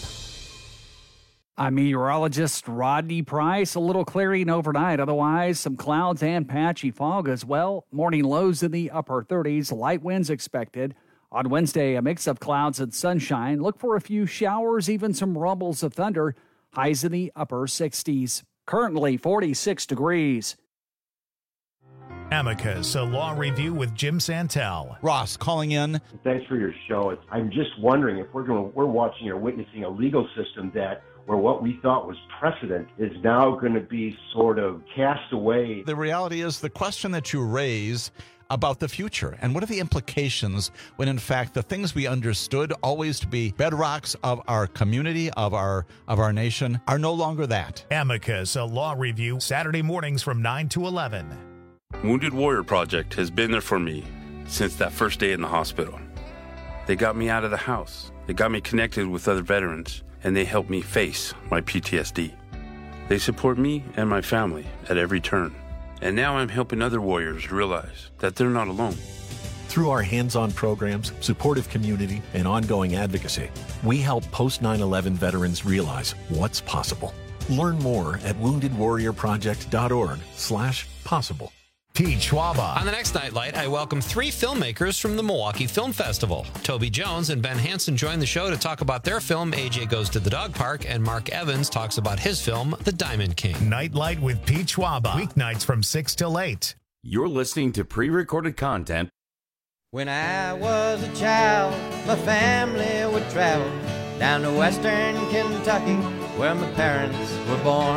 I'm meteorologist Rodney Price. A little clearing overnight. Otherwise, some clouds and patchy fog as well. Morning lows in the upper thirties. Light winds expected. On Wednesday, a mix of clouds and sunshine. Look for a few showers, even some rumbles of thunder. Highs in the upper sixties. Currently forty-six degrees. Amicus, a law review with Jim Santel. Ross calling in. Thanks for your show. It's, I'm just wondering if we're going to, we're watching or witnessing a legal system that where what we thought was precedent is now going to be sort of cast away. The reality is the question that you raise about the future and what are the implications when in fact the things we understood always to be bedrocks of our community, of our of our nation, are no longer that. Amicus, a law review, Saturday mornings from nine to eleven. Wounded Warrior Project has been there for me since that first day in the hospital. They got me out of the house. They got me connected with other veterans, and they helped me face my P T S D. They support me and my family at every turn. And now I'm helping other warriors realize that they're not alone. Through our hands-on programs, supportive community, and ongoing advocacy, we help post nine eleven veterans realize what's possible. Learn more at wounded warrior project dot org slash possible. Pete Schwaba. On the next Nightlight, I welcome three filmmakers from the Milwaukee Film Festival. Toby Jones and Ben Hansen join the show to talk about their film, A J Goes to the Dog Park, and Mark Evans talks about his film, The Diamond King. Nightlight with Pete Schwaba. Weeknights from six till eight. You're listening to pre-recorded content. When I was a child, my family would travel down to western Kentucky, where my parents were born.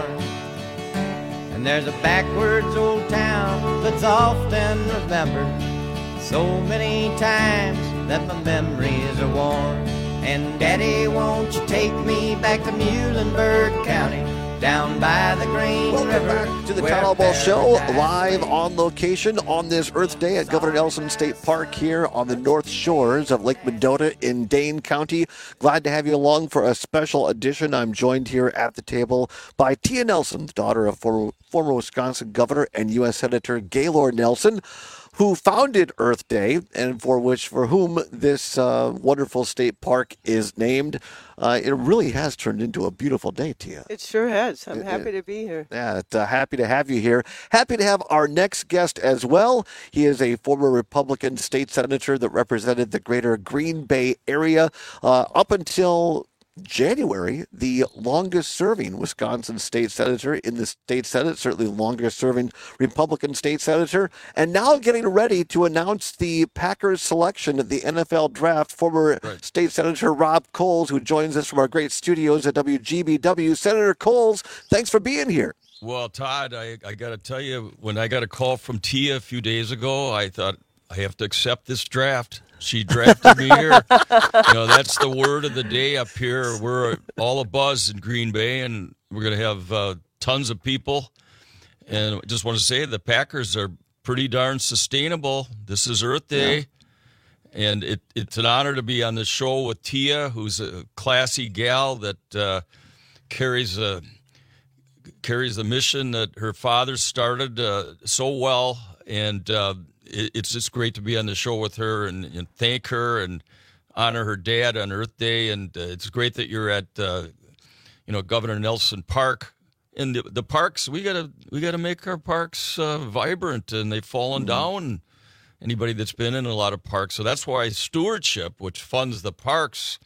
And there's a backwards old town that's often remembered so many times that my memories are worn. And Daddy, won't you take me back to Muhlenberg County, down by the Green Welcome River? Back to the Town Ball Show, live on location on this Earth Day at Governor Nelson State Park here on the north shores of Lake Mendota in Dane County. Glad to have you along for a special edition. I'm joined here at the table by Tia Nelson, the daughter of former, former Wisconsin Governor and U S Senator Gaylord Nelson, who founded Earth Day, and for which, for whom this uh, wonderful state park is named. Uh, it really has turned into a beautiful day, Tia. It sure has. I'm It- happy it- to be here. Yeah, uh, happy to have you here. Happy to have our next guest as well. He is a former Republican state senator that represented the greater Green Bay area uh, up until January, the longest serving Wisconsin state senator in the state Senate, certainly longest serving Republican state senator, and now getting ready to announce the Packers selection at the N F L draft. Former state senator Rob Coles, who joins us from our great studios at W G B W. Senator Coles, thanks for being here. Well, Todd, I, I got to tell you, when I got a call from Tia a few days ago, I thought, I have to accept this draft. She drafted me here. You know, that's the word of the day up here. We're all abuzz in Green Bay, and we're going to have uh, tons of people. And I just want to say the Packers are pretty darn sustainable. This is Earth Day, yeah. and it, it's an honor to be on the show with Tia, who's a classy gal that uh, carries a carries the mission that her father started uh, so well, and uh, it, it's just great to be on the show with her and, and thank her and honor her dad on Earth Day. And uh, it's great that you're at, uh, you know, Governor Nelson Park. And the, the parks, we gotta we gotta make our parks uh, vibrant, and they've fallen mm-hmm. down. Anybody that's been in a lot of parks, so that's why stewardship, which funds the parks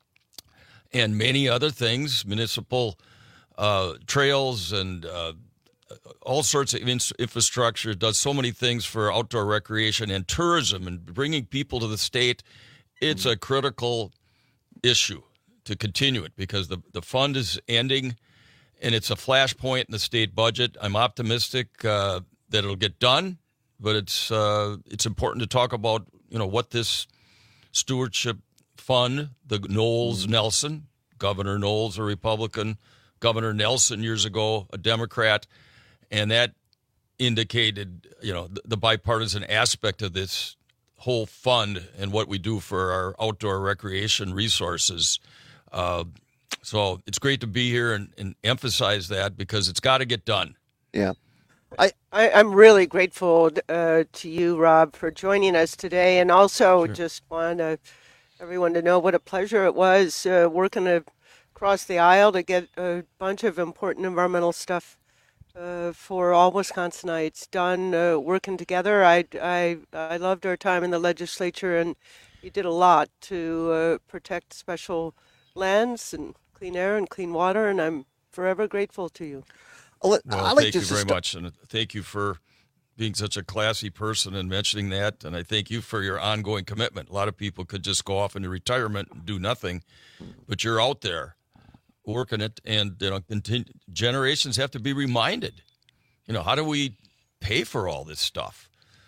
and many other things, municipal uh, trails and uh, all sorts of infrastructure, does so many things for outdoor recreation and tourism and bringing people to the state. It's a critical issue to continue it because the, the fund is ending and it's a flashpoint in the state budget. I'm optimistic uh, that it'll get done, but it's uh, it's important to talk about, you know, what this stewardship fund, the Knowles Nelson, Governor Knowles, a Republican, Governor Nelson years ago, a Democrat, and that indicated, you know, the, the bipartisan aspect of this whole fund and what we do for our outdoor recreation resources. Uh, so it's great to be here and, and emphasize that because it's got to get done. Yeah. I, I, I'm really grateful uh, to you, Rob, for joining us today, and also Sure. just want uh, everyone to know what a pleasure it was uh, working across the aisle to get a bunch of important environmental stuff uh, for all Wisconsinites done, uh, working together. I, I, I loved our time in the legislature, and you did a lot to uh, protect special lands and clean air and clean water, and I'm forever grateful to you. I'll let, Well, I'd like thank just you to very sta- much, and thank you for being such a classy person and mentioning that. And I thank you for your ongoing commitment. A lot of people could just go off into retirement and do nothing, but you're out there working it, and you know, continue, generations have to be reminded. You know, how do we pay for all this stuff?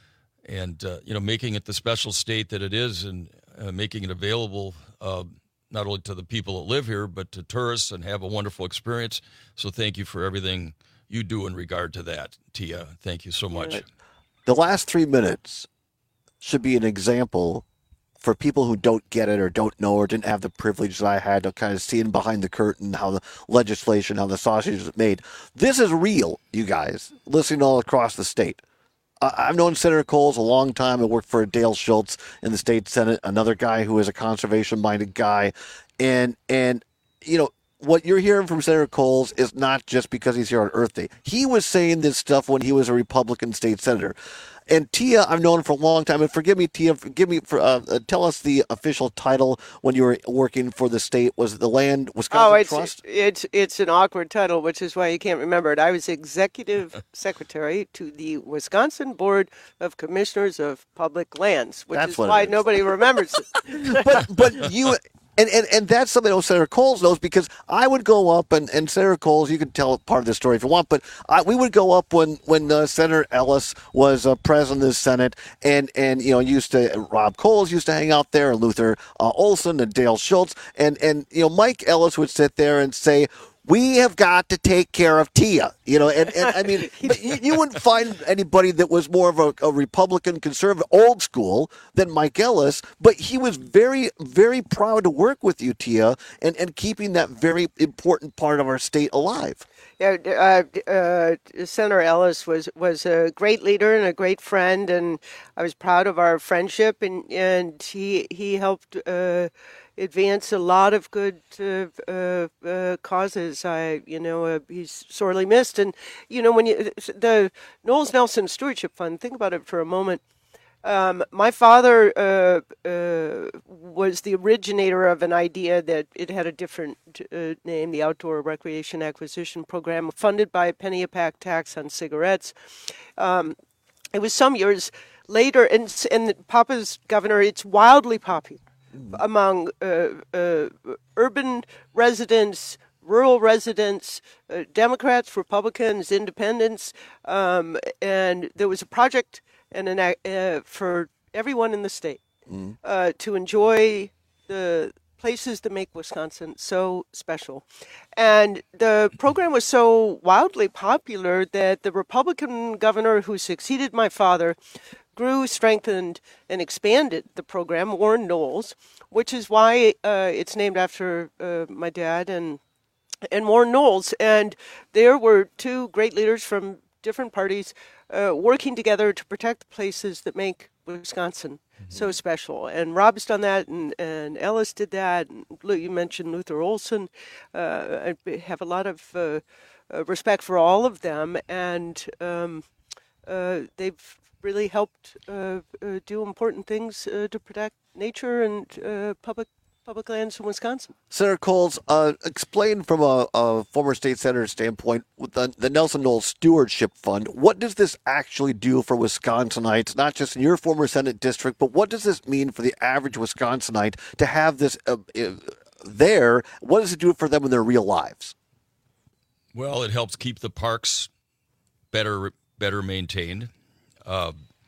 And uh, you know, making it the special state that it is, and uh, making it available uh, not only to the people that live here, but to tourists, and have a wonderful experience. So thank you for everything you do in regard to that, Tia. Thank you so much. The last three minutes should be an example for people who don't get it or don't know or didn't have the privilege that I had of kind of seeing behind the curtain how the legislation, how the sausage is made. This is real, you guys, listening all across the state. Uh, I've known Senator Coles a long time. I worked for Dale Schultz in the state Senate, another guy who is a conservation-minded guy. And, and you know, what you're hearing from Senator Coles is not just because he's here on Earth Day. He was saying this stuff when he was a Republican state senator. And Tia, I've known for a long time. And forgive me, Tia, forgive me for uh, uh, tell us the official title when you were working for the state. Was it the Land Wisconsin oh, it's, Trust? it's it's an awkward title, which is why you can't remember it. I was executive secretary to the Wisconsin Board of Commissioners of Public Lands, which That's is what it why is. nobody remembers it. but but you. And, and and that's something that Senator Coles knows, because I would go up, and, and Senator Coles, you can tell part of the story if you want, but I, we would go up when, when uh, Senator Ellis was uh, president of the Senate, and, and you know, used to, Rob Coles used to hang out there, and Luther uh, Olson and Dale Schultz, and, and, you know, Mike Ellis would sit there and say, we have got to take care of Tia, you know, and, and I mean, you, you wouldn't find anybody that was more of a, a Republican, conservative, old school than Mike Ellis, but he was very, very proud to work with you, Tia, and, and keeping that very important part of our state alive. Yeah, uh, uh, Senator Ellis was, was a great leader and a great friend, and I was proud of our friendship, and, and he, he helped uh, advance a lot of good uh, uh, uh, causes. I, you know, uh, he's sorely missed. And, you know, when you, the Knowles Nelson Stewardship Fund, think about it for a moment. Um, my father uh, uh, was the originator of an idea that it had a different uh, name, the Outdoor Recreation Acquisition Program, funded by a penny a pack tax on cigarettes. Um, it was some years later, and, and Papa's governor, it's wildly popular among uh, uh, urban residents, rural residents, uh, Democrats, Republicans, independents, um, and there was a project and an uh, for everyone in the state mm. uh, to enjoy the places that make Wisconsin so special. And the program was so wildly popular that the Republican governor who succeeded my father grew, strengthened, and expanded the program, Warren Knowles, which is why uh, it's named after uh, my dad and and Warren Knowles. And there were two great leaders from different parties uh, working together to protect the places that make Wisconsin mm-hmm. so special. And Rob's done that, and, and Ellis did that. And you mentioned Luther Olson. Uh, I have a lot of uh, uh, respect for all of them, and um, uh, they've really helped uh, uh, do important things uh, to protect nature and uh, public public lands in Wisconsin. Senator Coles, uh, explain from a, a former state senator standpoint, with the, the Nelson Knowles Stewardship Fund, what does this actually do for Wisconsinites, not just in your former Senate district, but what does this mean for the average Wisconsinite to have this uh, uh, there? What does it do for them in their real lives? Well, it helps keep the parks better better maintained. Uh,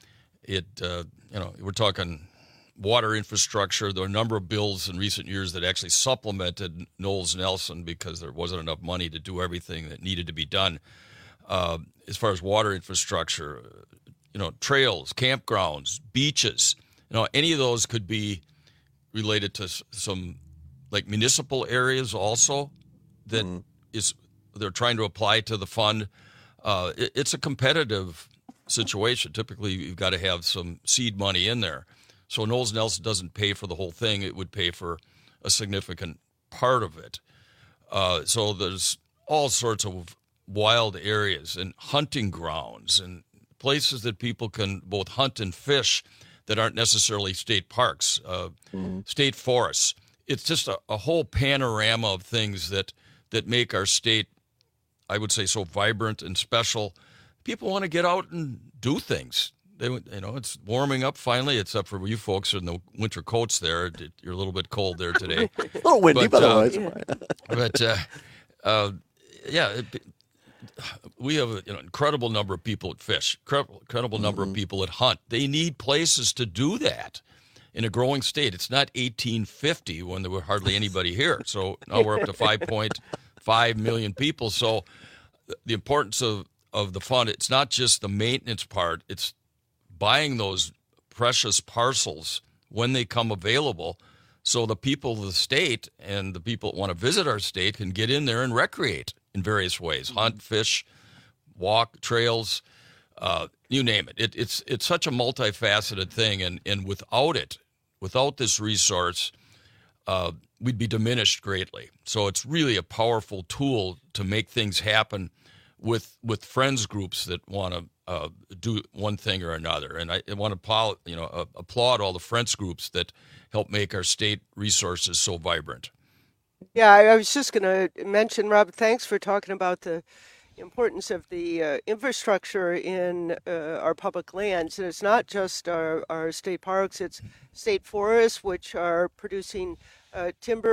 it, uh, you know, we're talking water infrastructure. There were a number of bills in recent years that actually supplemented Knowles Nelson because there wasn't enough money to do everything that needed to be done. Uh, as far as water infrastructure, you know, trails, campgrounds, beaches, you know, any of those could be related to some like municipal areas also that mm. is they're trying to apply to the fund. Uh, it, it's a competitive situation. Typically, you've got to have some seed money in there. So Knowles Nelson doesn't pay for the whole thing. It would pay for a significant part of it. Uh, so there's all sorts of wild areas and hunting grounds and places that people can both hunt and fish that aren't necessarily state parks, uh, mm-hmm. state forests. It's just a, a whole panorama of things that, that make our state, I would say, so vibrant and special. people want to get out and do things. They, you know, it's warming up finally, except for you folks in the winter coats there. You're a little bit cold there today. A little windy, but, uh, otherwise. but uh, uh, yeah, it, we have an you know, incredible number of people that fish, incredible, incredible number Mm-hmm. of people that hunt. They need places to do that in a growing state. It's not eighteen fifty when there were hardly anybody here. So now we're up to five point five million people. So the importance of, of the fund, it's not just the maintenance part, it's buying those precious parcels when they come available so the people of the state and the people that want to visit our state can get in there and recreate in various ways, hunt, fish, walk, trails, uh, you name it. it. It's it's such a multifaceted thing, and, and without it, without this resource, uh, we'd be diminished greatly. So it's really a powerful tool to make things happen with with friends groups that want to uh, do one thing or another. And I, I want to you know uh, applaud all the friends groups that help make our state resources so vibrant. Yeah, I, I was just going to mention, Rob, thanks for talking about the importance of the uh, infrastructure in uh, our public lands. And it's not just our, our state parks, it's state forests, which are producing uh,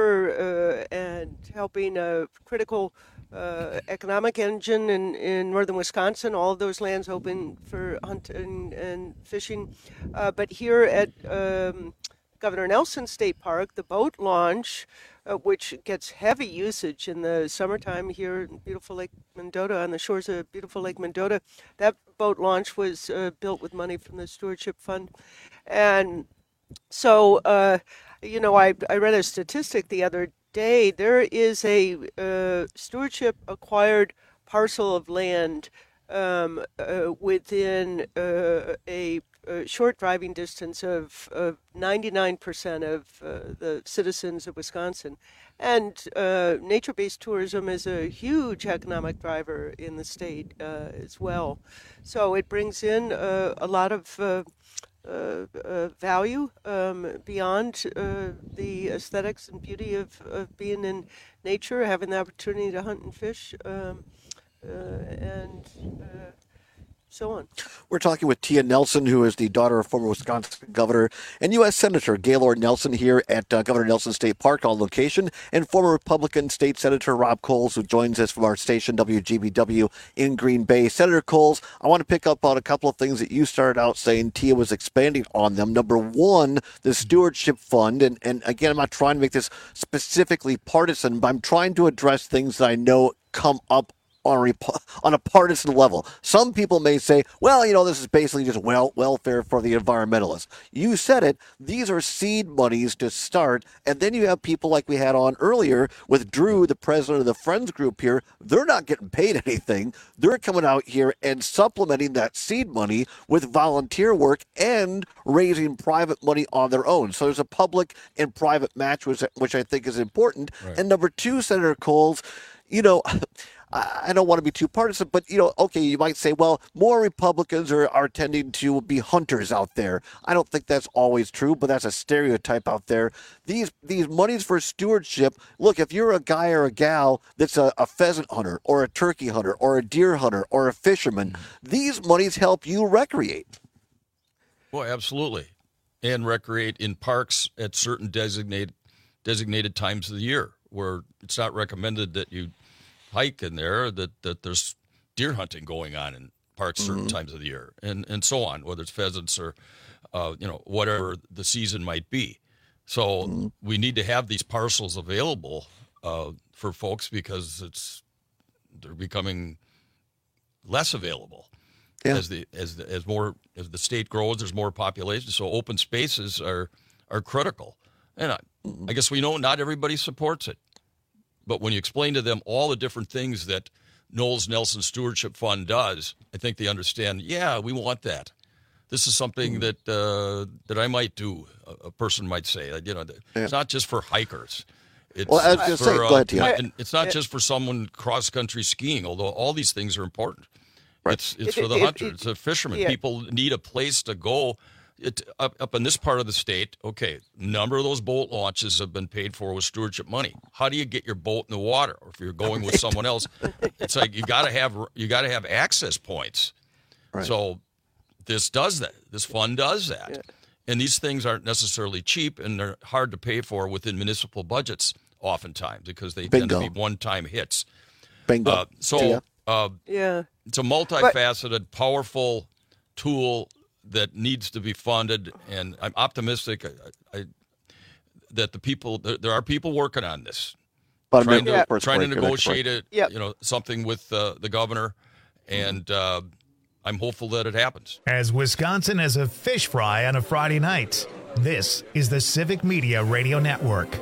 timber uh, and helping a critical uh, economic engine in, in northern Wisconsin. All of those lands open for hunting and fishing. Uh, but here at um, Governor Nelson State Park, the boat launch, Uh, which gets heavy usage in the summertime here in beautiful Lake Mendota, on the shores of beautiful Lake Mendota. That boat launch was uh, built with money from the Stewardship Fund. And so, uh, you know, I, I read a statistic the other day. There is a uh, Stewardship acquired parcel of land um, uh, within uh, a Uh, short driving distance of, of ninety-nine percent of uh, the citizens of Wisconsin. And uh, nature-based tourism is a huge economic driver in the state uh, as well. So it brings in uh, a lot of uh, uh, uh, value um, beyond uh, the aesthetics and beauty of, of being in nature, having the opportunity to hunt and fish, um, uh, and uh, so on. We're talking with Tia Nelson, who is the daughter of former Wisconsin Governor and U S Senator Gaylord Nelson here at uh, Governor Nelson State Park on location, and former Republican State Senator Rob Coles, who joins us from our station W G B W in Green Bay. Senator Coles, I want to pick up on a couple of things that you started out saying. Tia was expanding on them. Number one, the Stewardship Fund, and, and again, I'm not trying to make this specifically partisan, but I'm trying to address things that I know come up on a, on a partisan level. Some people may say, well, you know, this is basically just well welfare for the environmentalists. You said it. These are seed monies to start. And then you have people like we had on earlier with Drew, the president of the Friends Group here. They're not getting paid anything. They're coming out here and supplementing that seed money with volunteer work and raising private money on their own. So there's a public and private match, which, which I think is important. Right. And number two, Senator Coles, you know, I don't want to be too partisan, but, you know, okay, you might say, well, more Republicans are, are tending to be hunters out there. I don't think that's always true, but that's a stereotype out there. These these monies for stewardship, look, if you're a guy or a gal that's a, a pheasant hunter or a turkey hunter or a deer hunter or a fisherman, mm-hmm. these monies help you recreate. Well, absolutely. And recreate in parks at certain designated designated times of the year where it's not recommended that you hike in there, that, that there's deer hunting going on in parks certain mm-hmm. times of the year, and, and so on, whether it's pheasants or, uh, you know, whatever the season might be. So mm-hmm. we need to have these parcels available uh, for folks because it's they're becoming less available yeah. as the as the, as more as the state grows. There's more population, so open spaces are are critical. And I, mm-hmm. I guess we know not everybody supports it. But when you explain to them all the different things that Knowles Nelson Stewardship Fund does, I think they understand, yeah, we want that. This is something that uh, that I might do, a, a person might say. You know, yeah. It's not just for hikers. It's well, I was just for, saying, uh, go ahead, Tia. and it's not just for someone cross-country skiing, although all these things are important. Right. It's it's it, for the it, hunters, it, it's the fishermen. Yeah. People need a place to go. It, up, up in this part of the state, okay, a number of those boat launches have been paid for with stewardship money. How do you get your boat in the water? Or if you're going with someone else, it's like you got to have you got to have access points. Right. So this does that. This fund does that. Yeah. And these things aren't necessarily cheap, and they're hard to pay for within municipal budgets oftentimes because they Bingo. tend to be one-time hits. Bingo. Uh, so uh, yeah. it's a multifaceted, powerful tool that needs to be funded, and I'm optimistic I, I, that the people there, there are people working on this, But trying to yeah. trying to Break, negotiate break. it, Yep. you know, something with uh, the governor, and uh, I'm hopeful that it happens. As Wisconsin as a fish fry on a Friday night, this is the Civic Media Radio Network.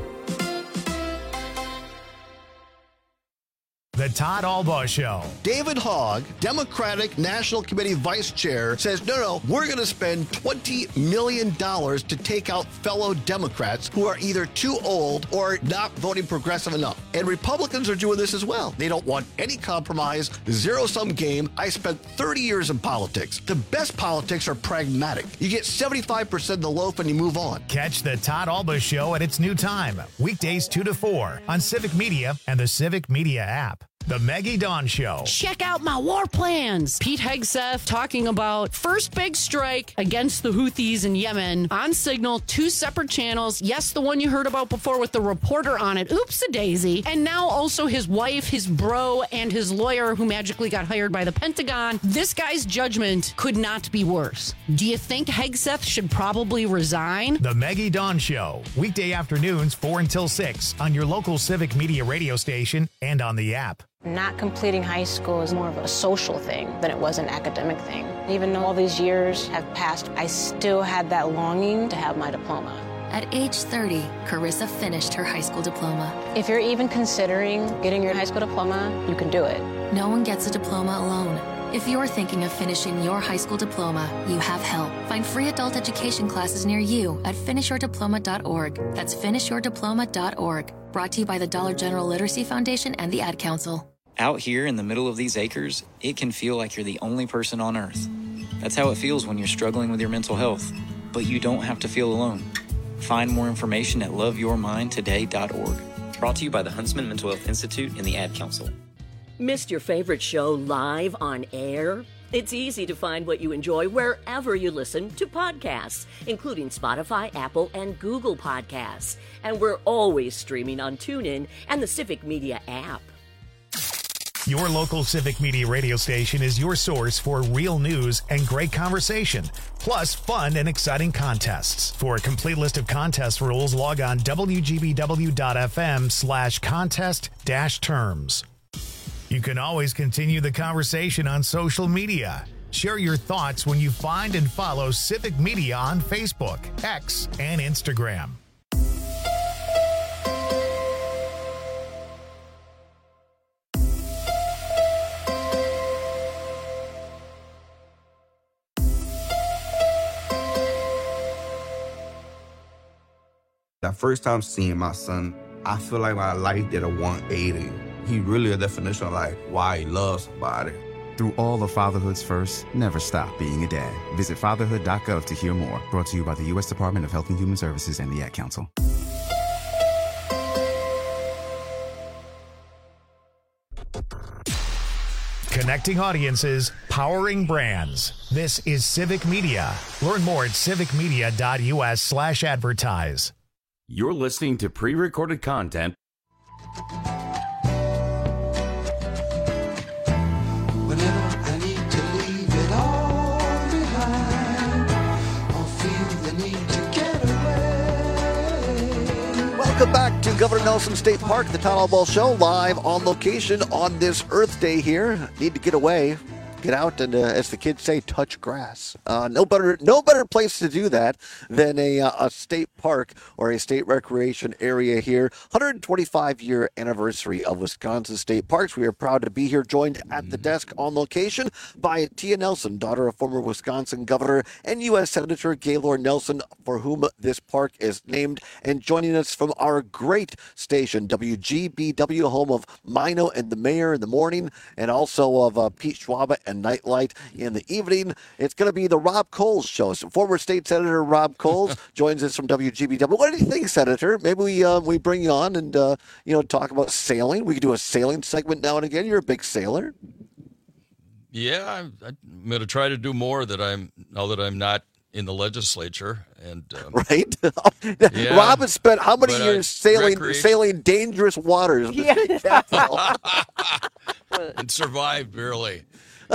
The Todd Albaugh Show. David Hogg, Democratic National Committee Vice Chair, says, no, no, we're going to spend twenty million dollars to take out fellow Democrats who are either too old or not voting progressive enough. And Republicans are doing this as well. They don't want any compromise, zero-sum game. I spent thirty years in politics. The best politics are pragmatic. You get seventy-five percent of the loaf and you move on. Catch the Todd Albaugh Show at its new time, weekdays two to four on Civic Media and the Civic Media app. The Maggie Dawn Show. Check out my war plans. Pete Hegseth talking about first big strike against the Houthis in Yemen on Signal, two separate channels. Yes, the one you heard about before with the reporter on it. Oops-a-daisy. And now also his wife, his bro, and his lawyer who magically got hired by the Pentagon. This guy's judgment could not be worse. Do you think Hegseth should probably resign? The Maggie Dawn Show. Weekday afternoons four until six on your local Civic Media radio station and on the app. Not completing high school is more of a social thing than it was an academic thing. Even though all these years have passed, I still had that longing to have my diploma. At age thirty, Carissa finished her high school diploma. If you're even considering getting your high school diploma, you can do it. No one gets a diploma alone. If you're thinking of finishing your high school diploma, you have help. Find free adult education classes near you at finish your diploma dot org. That's finish your diploma dot org. Brought to you by the Dollar General Literacy Foundation and the Ad Council. Out here in the middle of these acres, it can feel like you're the only person on Earth. That's how it feels when you're struggling with your mental health. But you don't have to feel alone. Find more information at love your mind today dot org. Brought to you by the Huntsman Mental Health Institute and the Ad Council. Missed your favorite show live on air? It's easy to find what you enjoy wherever you listen to podcasts, including Spotify, Apple, and Google Podcasts. And we're always streaming on TuneIn and the Civic Media app. Your local Civic Media radio station is your source for real news and great conversation, plus fun and exciting contests. For a complete list of contest rules, log on W G B W dot F M slash contest dash terms. You can always continue the conversation on social media. Share your thoughts when you find and follow Civic Media on Facebook, X, and Instagram. That first time seeing my son, I feel like my life did a one eighty. He really a definition of like why he loves somebody. Through all of fatherhood's first, never stop being a dad. Visit fatherhood dot gov to hear more. Brought to you by the U S Department of Health and Human Services and the Ad Council. Connecting audiences, powering brands. This is Civic Media. Learn more at civic media dot U S slash advertise. You're listening to pre-recorded content. Whenever I need to leave it all behind, or feel the need to get away. Welcome back to Governor Nelson State Park, the Todd Albaugh Show, live on location on this Earth Day here. Need to get away. Get out and, uh, as the kids say, touch grass. Uh, no better, no better place to do that than a, uh, a state park or a state recreation area here. one hundred twenty-five year anniversary of Wisconsin State Parks. We are proud to be here, joined at the desk on location by Tia Nelson, daughter of former Wisconsin Governor and U S Senator Gaylord Nelson, for whom this park is named, and joining us from our great station, W G B W, home of Mino and the Mayor in the morning, and also of uh, Pete Schwaba and Nightlight in the evening. It's going to be the Rob Coles Show. So former State Senator Rob Coles joins us from W G B W. What do you think, Senator? Maybe we uh, we bring you on and uh, you know talk about sailing. We could do a sailing segment now and again. You're a big sailor. Yeah, I'm, I'm going to try to do more that I'm now that I'm not in the legislature. And um, right, yeah, Rob has spent how many but, uh, years sailing recreation- sailing dangerous waters? in the Yeah. state capital? and survived barely.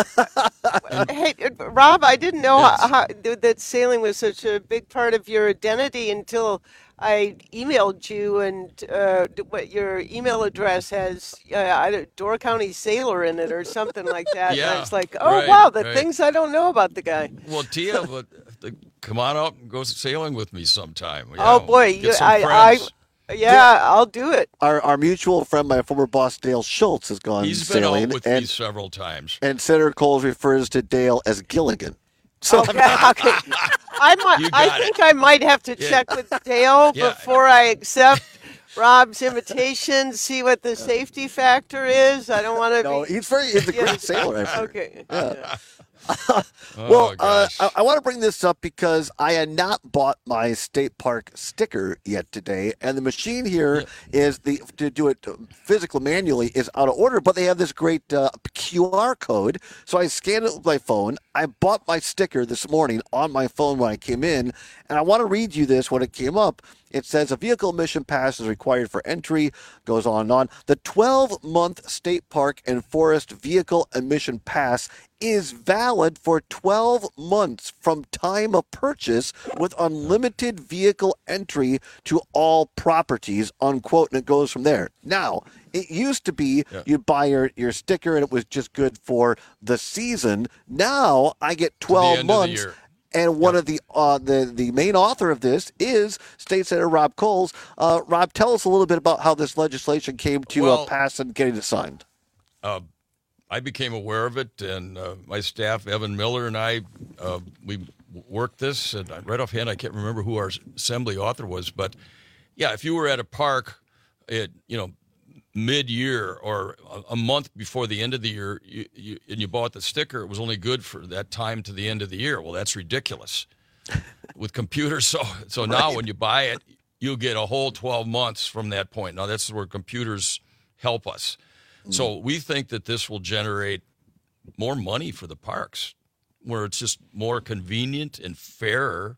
Hey, uh, Rob, I didn't know Yes. how, how, that sailing was such a big part of your identity until I emailed you, and uh, what your email address has uh, either Door County Sailor in it or something like that. And I Yeah, was like, oh, right, wow, the right. things I don't know about the guy. Well, Tia, but, uh, come on out and go sailing with me sometime. Oh, Yeah, boy, get you, some I, friends. I, yeah, I'll do it. Our our mutual friend, my former boss Dale Schultz, has gone He's been sailing, out with and me several times. and Senator Coles refers to Dale as Gilligan. So Okay, okay. I might. You I got think I might have to Yeah. check with Dale Yeah. before I accept Rob's invitation. See what the safety factor is. I don't want to no, be. he's very he's a Yeah. great sailor. I've heard. Okay. Yeah. Oh, well, uh, gosh. I, I want to bring this up because I had not bought my state park sticker yet today, and the machine here is the to do it physically manually is out of order. But they have this great uh, Q R code, so I scanned it with my phone. I bought my sticker this morning on my phone when I came in, and I want to read you this when it came up. It says a vehicle emission pass is required for entry, goes on and on. The twelve-month state park and forest vehicle emission pass is valid for twelve months from time of purchase with unlimited vehicle entry to all properties, unquote, and it goes from there. Now, it used to be Yeah. you'd buy your, your sticker and it was just good for the season. Now I get twelve end of the months. year. And one of the uh, the the main author of this is State Senator Rob Coles. Uh, Rob, tell us a little bit about how this legislation came to Well- uh, pass and getting it signed. Uh, I became aware of it, and uh, my staff, Evan Miller, and I, uh, we worked this. And I- right offhand, I can't remember who our assembly author was, but yeah, if you were at a park, at you know, mid-year or a, a month before the end of the year, you, you, and you bought the sticker, it was only good for that time to the end of the year. Well, that's ridiculous with computers. So, so now when you buy it, you get a whole twelve months from that point. Now that's where computers help us. So we think that this will generate more money for the parks, where it's just more convenient and fairer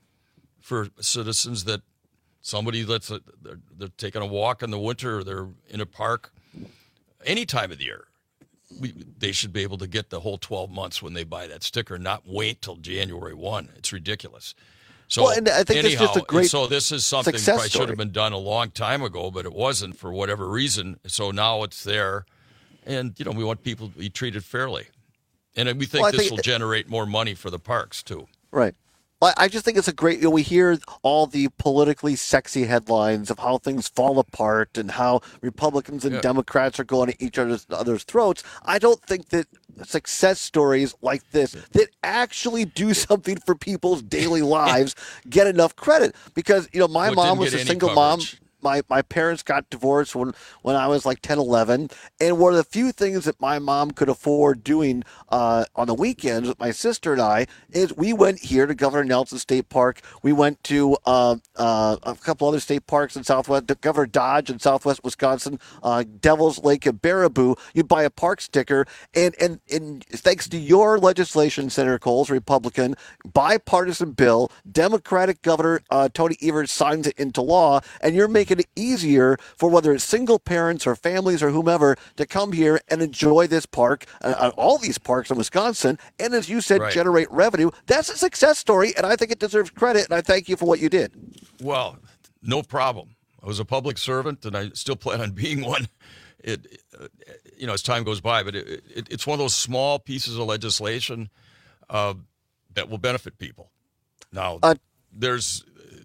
for citizens that somebody that's a, they're, they're taking a walk in the winter or they're in a park any time of the year. We, they should be able to get the whole twelve months when they buy that sticker, not wait till January first. It's ridiculous. So Well, and I think anyhow, that's just a great and so this is something that success probably should story. have been done a long time ago, but it wasn't for whatever reason. So now it's there, and you know we want people to be treated fairly, and we think Well, I this think- will generate more money for the parks too. Right. Well, I just think it's a great, you know, we hear all the politically sexy headlines of how things fall apart and how Republicans and Yeah. Democrats are going at each other's, other's throats. I don't think that success stories like this that actually do something for people's daily lives get enough credit because, you know, my Well, it mom didn't was get a any single mom. coverage. My, my parents got divorced when, when I was like ten, eleven. And one of the few things that my mom could afford doing uh, on the weekends with my sister and I is we went here to Governor Nelson State Park. We went to uh, uh, a couple other state parks in Southwest, Governor Dodge in Southwest Wisconsin, uh, Devil's Lake and Baraboo. You buy a park sticker. And, and, and thanks to your legislation, Senator Coles, Republican, bipartisan bill, Democratic Governor uh, Tony Evers signs it into law, and you're making it easier for whether it's single parents or families or whomever to come here and enjoy this park, uh, uh, all these parks in Wisconsin, and as you said, Right. generate revenue. That's a success story, and I think it deserves credit, and I thank you for what you did. Well, no problem. I was a public servant, and I still plan on being one. It, uh, you know, as time goes by, but it, it, it's one of those small pieces of legislation uh, that will benefit people. Now, Uh, there's.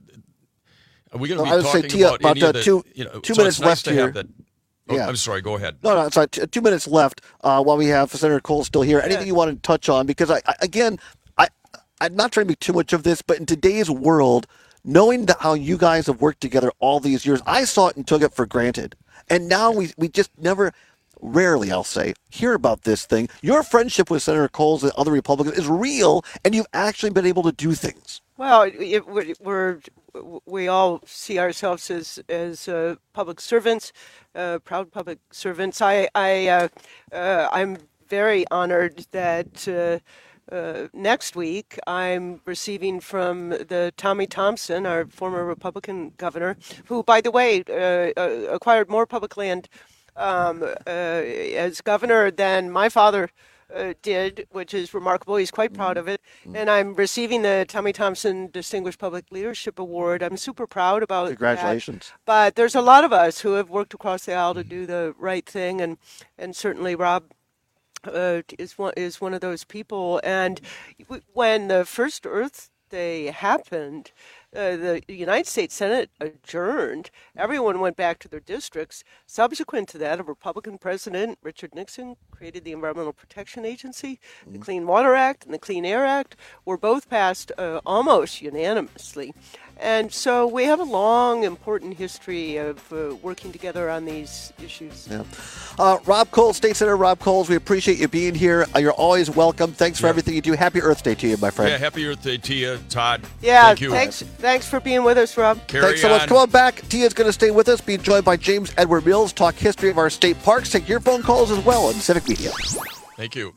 Are we going No, to I be would say, talking Tia, about, about, any uh, of the, two- you know, two so minutes it's nice left to here. have that. Oh, Yeah. I'm sorry. Go ahead. No, no, sorry. T- two minutes left uh, while we have Senator Cole still here. Anything you want to touch on? Because, I, I again, I, I'm not trying to make too much of this, but in today's world, knowing that how you guys have worked together all these years, I saw it and took it for granted. And now we, we just never, rarely, I'll say, hear about this thing. Your friendship with Senator Coles and other Republicans is real, and you've actually been able to do things. Well, it, we're, we're we all see ourselves as as uh, public servants, uh, proud public servants. I I uh, uh, I'm very honored that uh, uh, next week I'm receiving from the Tommy Thompson, our former Republican governor, who, by the way, uh, uh, acquired more public land um, uh, as governor than my father uh, did, which is remarkable. He's quite proud of it. And I'm receiving the Tommy Thompson Distinguished Public Leadership Award. I'm super proud about Congratulations. that. But there's a lot of us who have worked across the aisle to do the right thing, and, and certainly Rob uh, is one is one of those people. And w- when the first Earth Day happened, uh, the United States Senate adjourned. Everyone went back to their districts. Subsequent to that, a Republican president, Richard Nixon, created the Environmental Protection Agency. The Clean Water Act and the Clean Air Act were both passed uh, almost unanimously. And so we have a long, important history of uh, working together on these issues. Yeah. Uh, Rob Coles, State Senator Rob Coles, we appreciate you being here. Uh, you're always welcome. Thanks for Yeah. everything you do. Happy Earth Day to you, my friend. Yeah, happy Earth Day to you, Todd. Yeah, Thank you. thanks Thanks for being with us, Rob. Carry Thanks so much. on. Come on back. Tia's going to stay with us, being joined by James Edward Mills, talk history of our state parks. Take your phone calls as well on Civic Media. Thank you.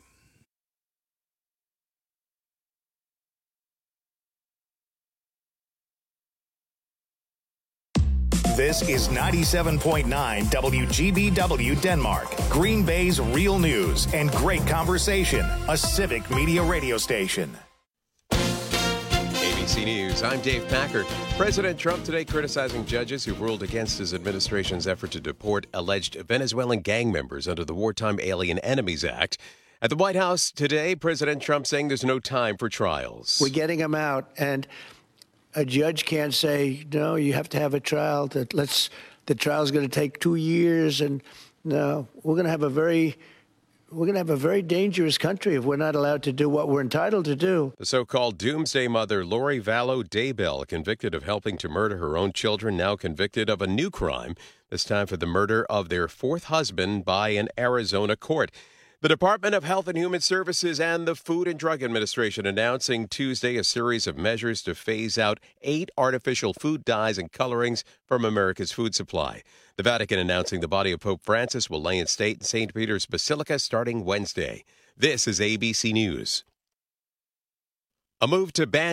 This is ninety-seven point nine W G B W Denmark, Green Bay's real news and great conversation, a Civic Media radio station. A B C News, I'm Dave Packard. President Trump today criticizing judges who ruled against his administration's effort to deport alleged Venezuelan gang members under the Wartime Alien Enemies Act. At the White House today, President Trump saying there's no time for trials. We're getting them out, and a judge can't say, no, you have to have a trial. That let's the trial's going to take two years, and no, we're going to have a very we're going to have a very dangerous country if we're not allowed to do what we're entitled to do. The so-called doomsday mother, Lori Vallow Daybell, convicted of helping to murder her own children, now convicted of a new crime, this time for the murder of their fourth husband by an Arizona court. The Department of Health and Human Services and the Food and Drug Administration announcing Tuesday a series of measures to phase out eight artificial food dyes and colorings from America's food supply. The Vatican announcing the body of Pope Francis will lay in state in Saint Peter's Basilica starting Wednesday. This is A B C News. A move to ban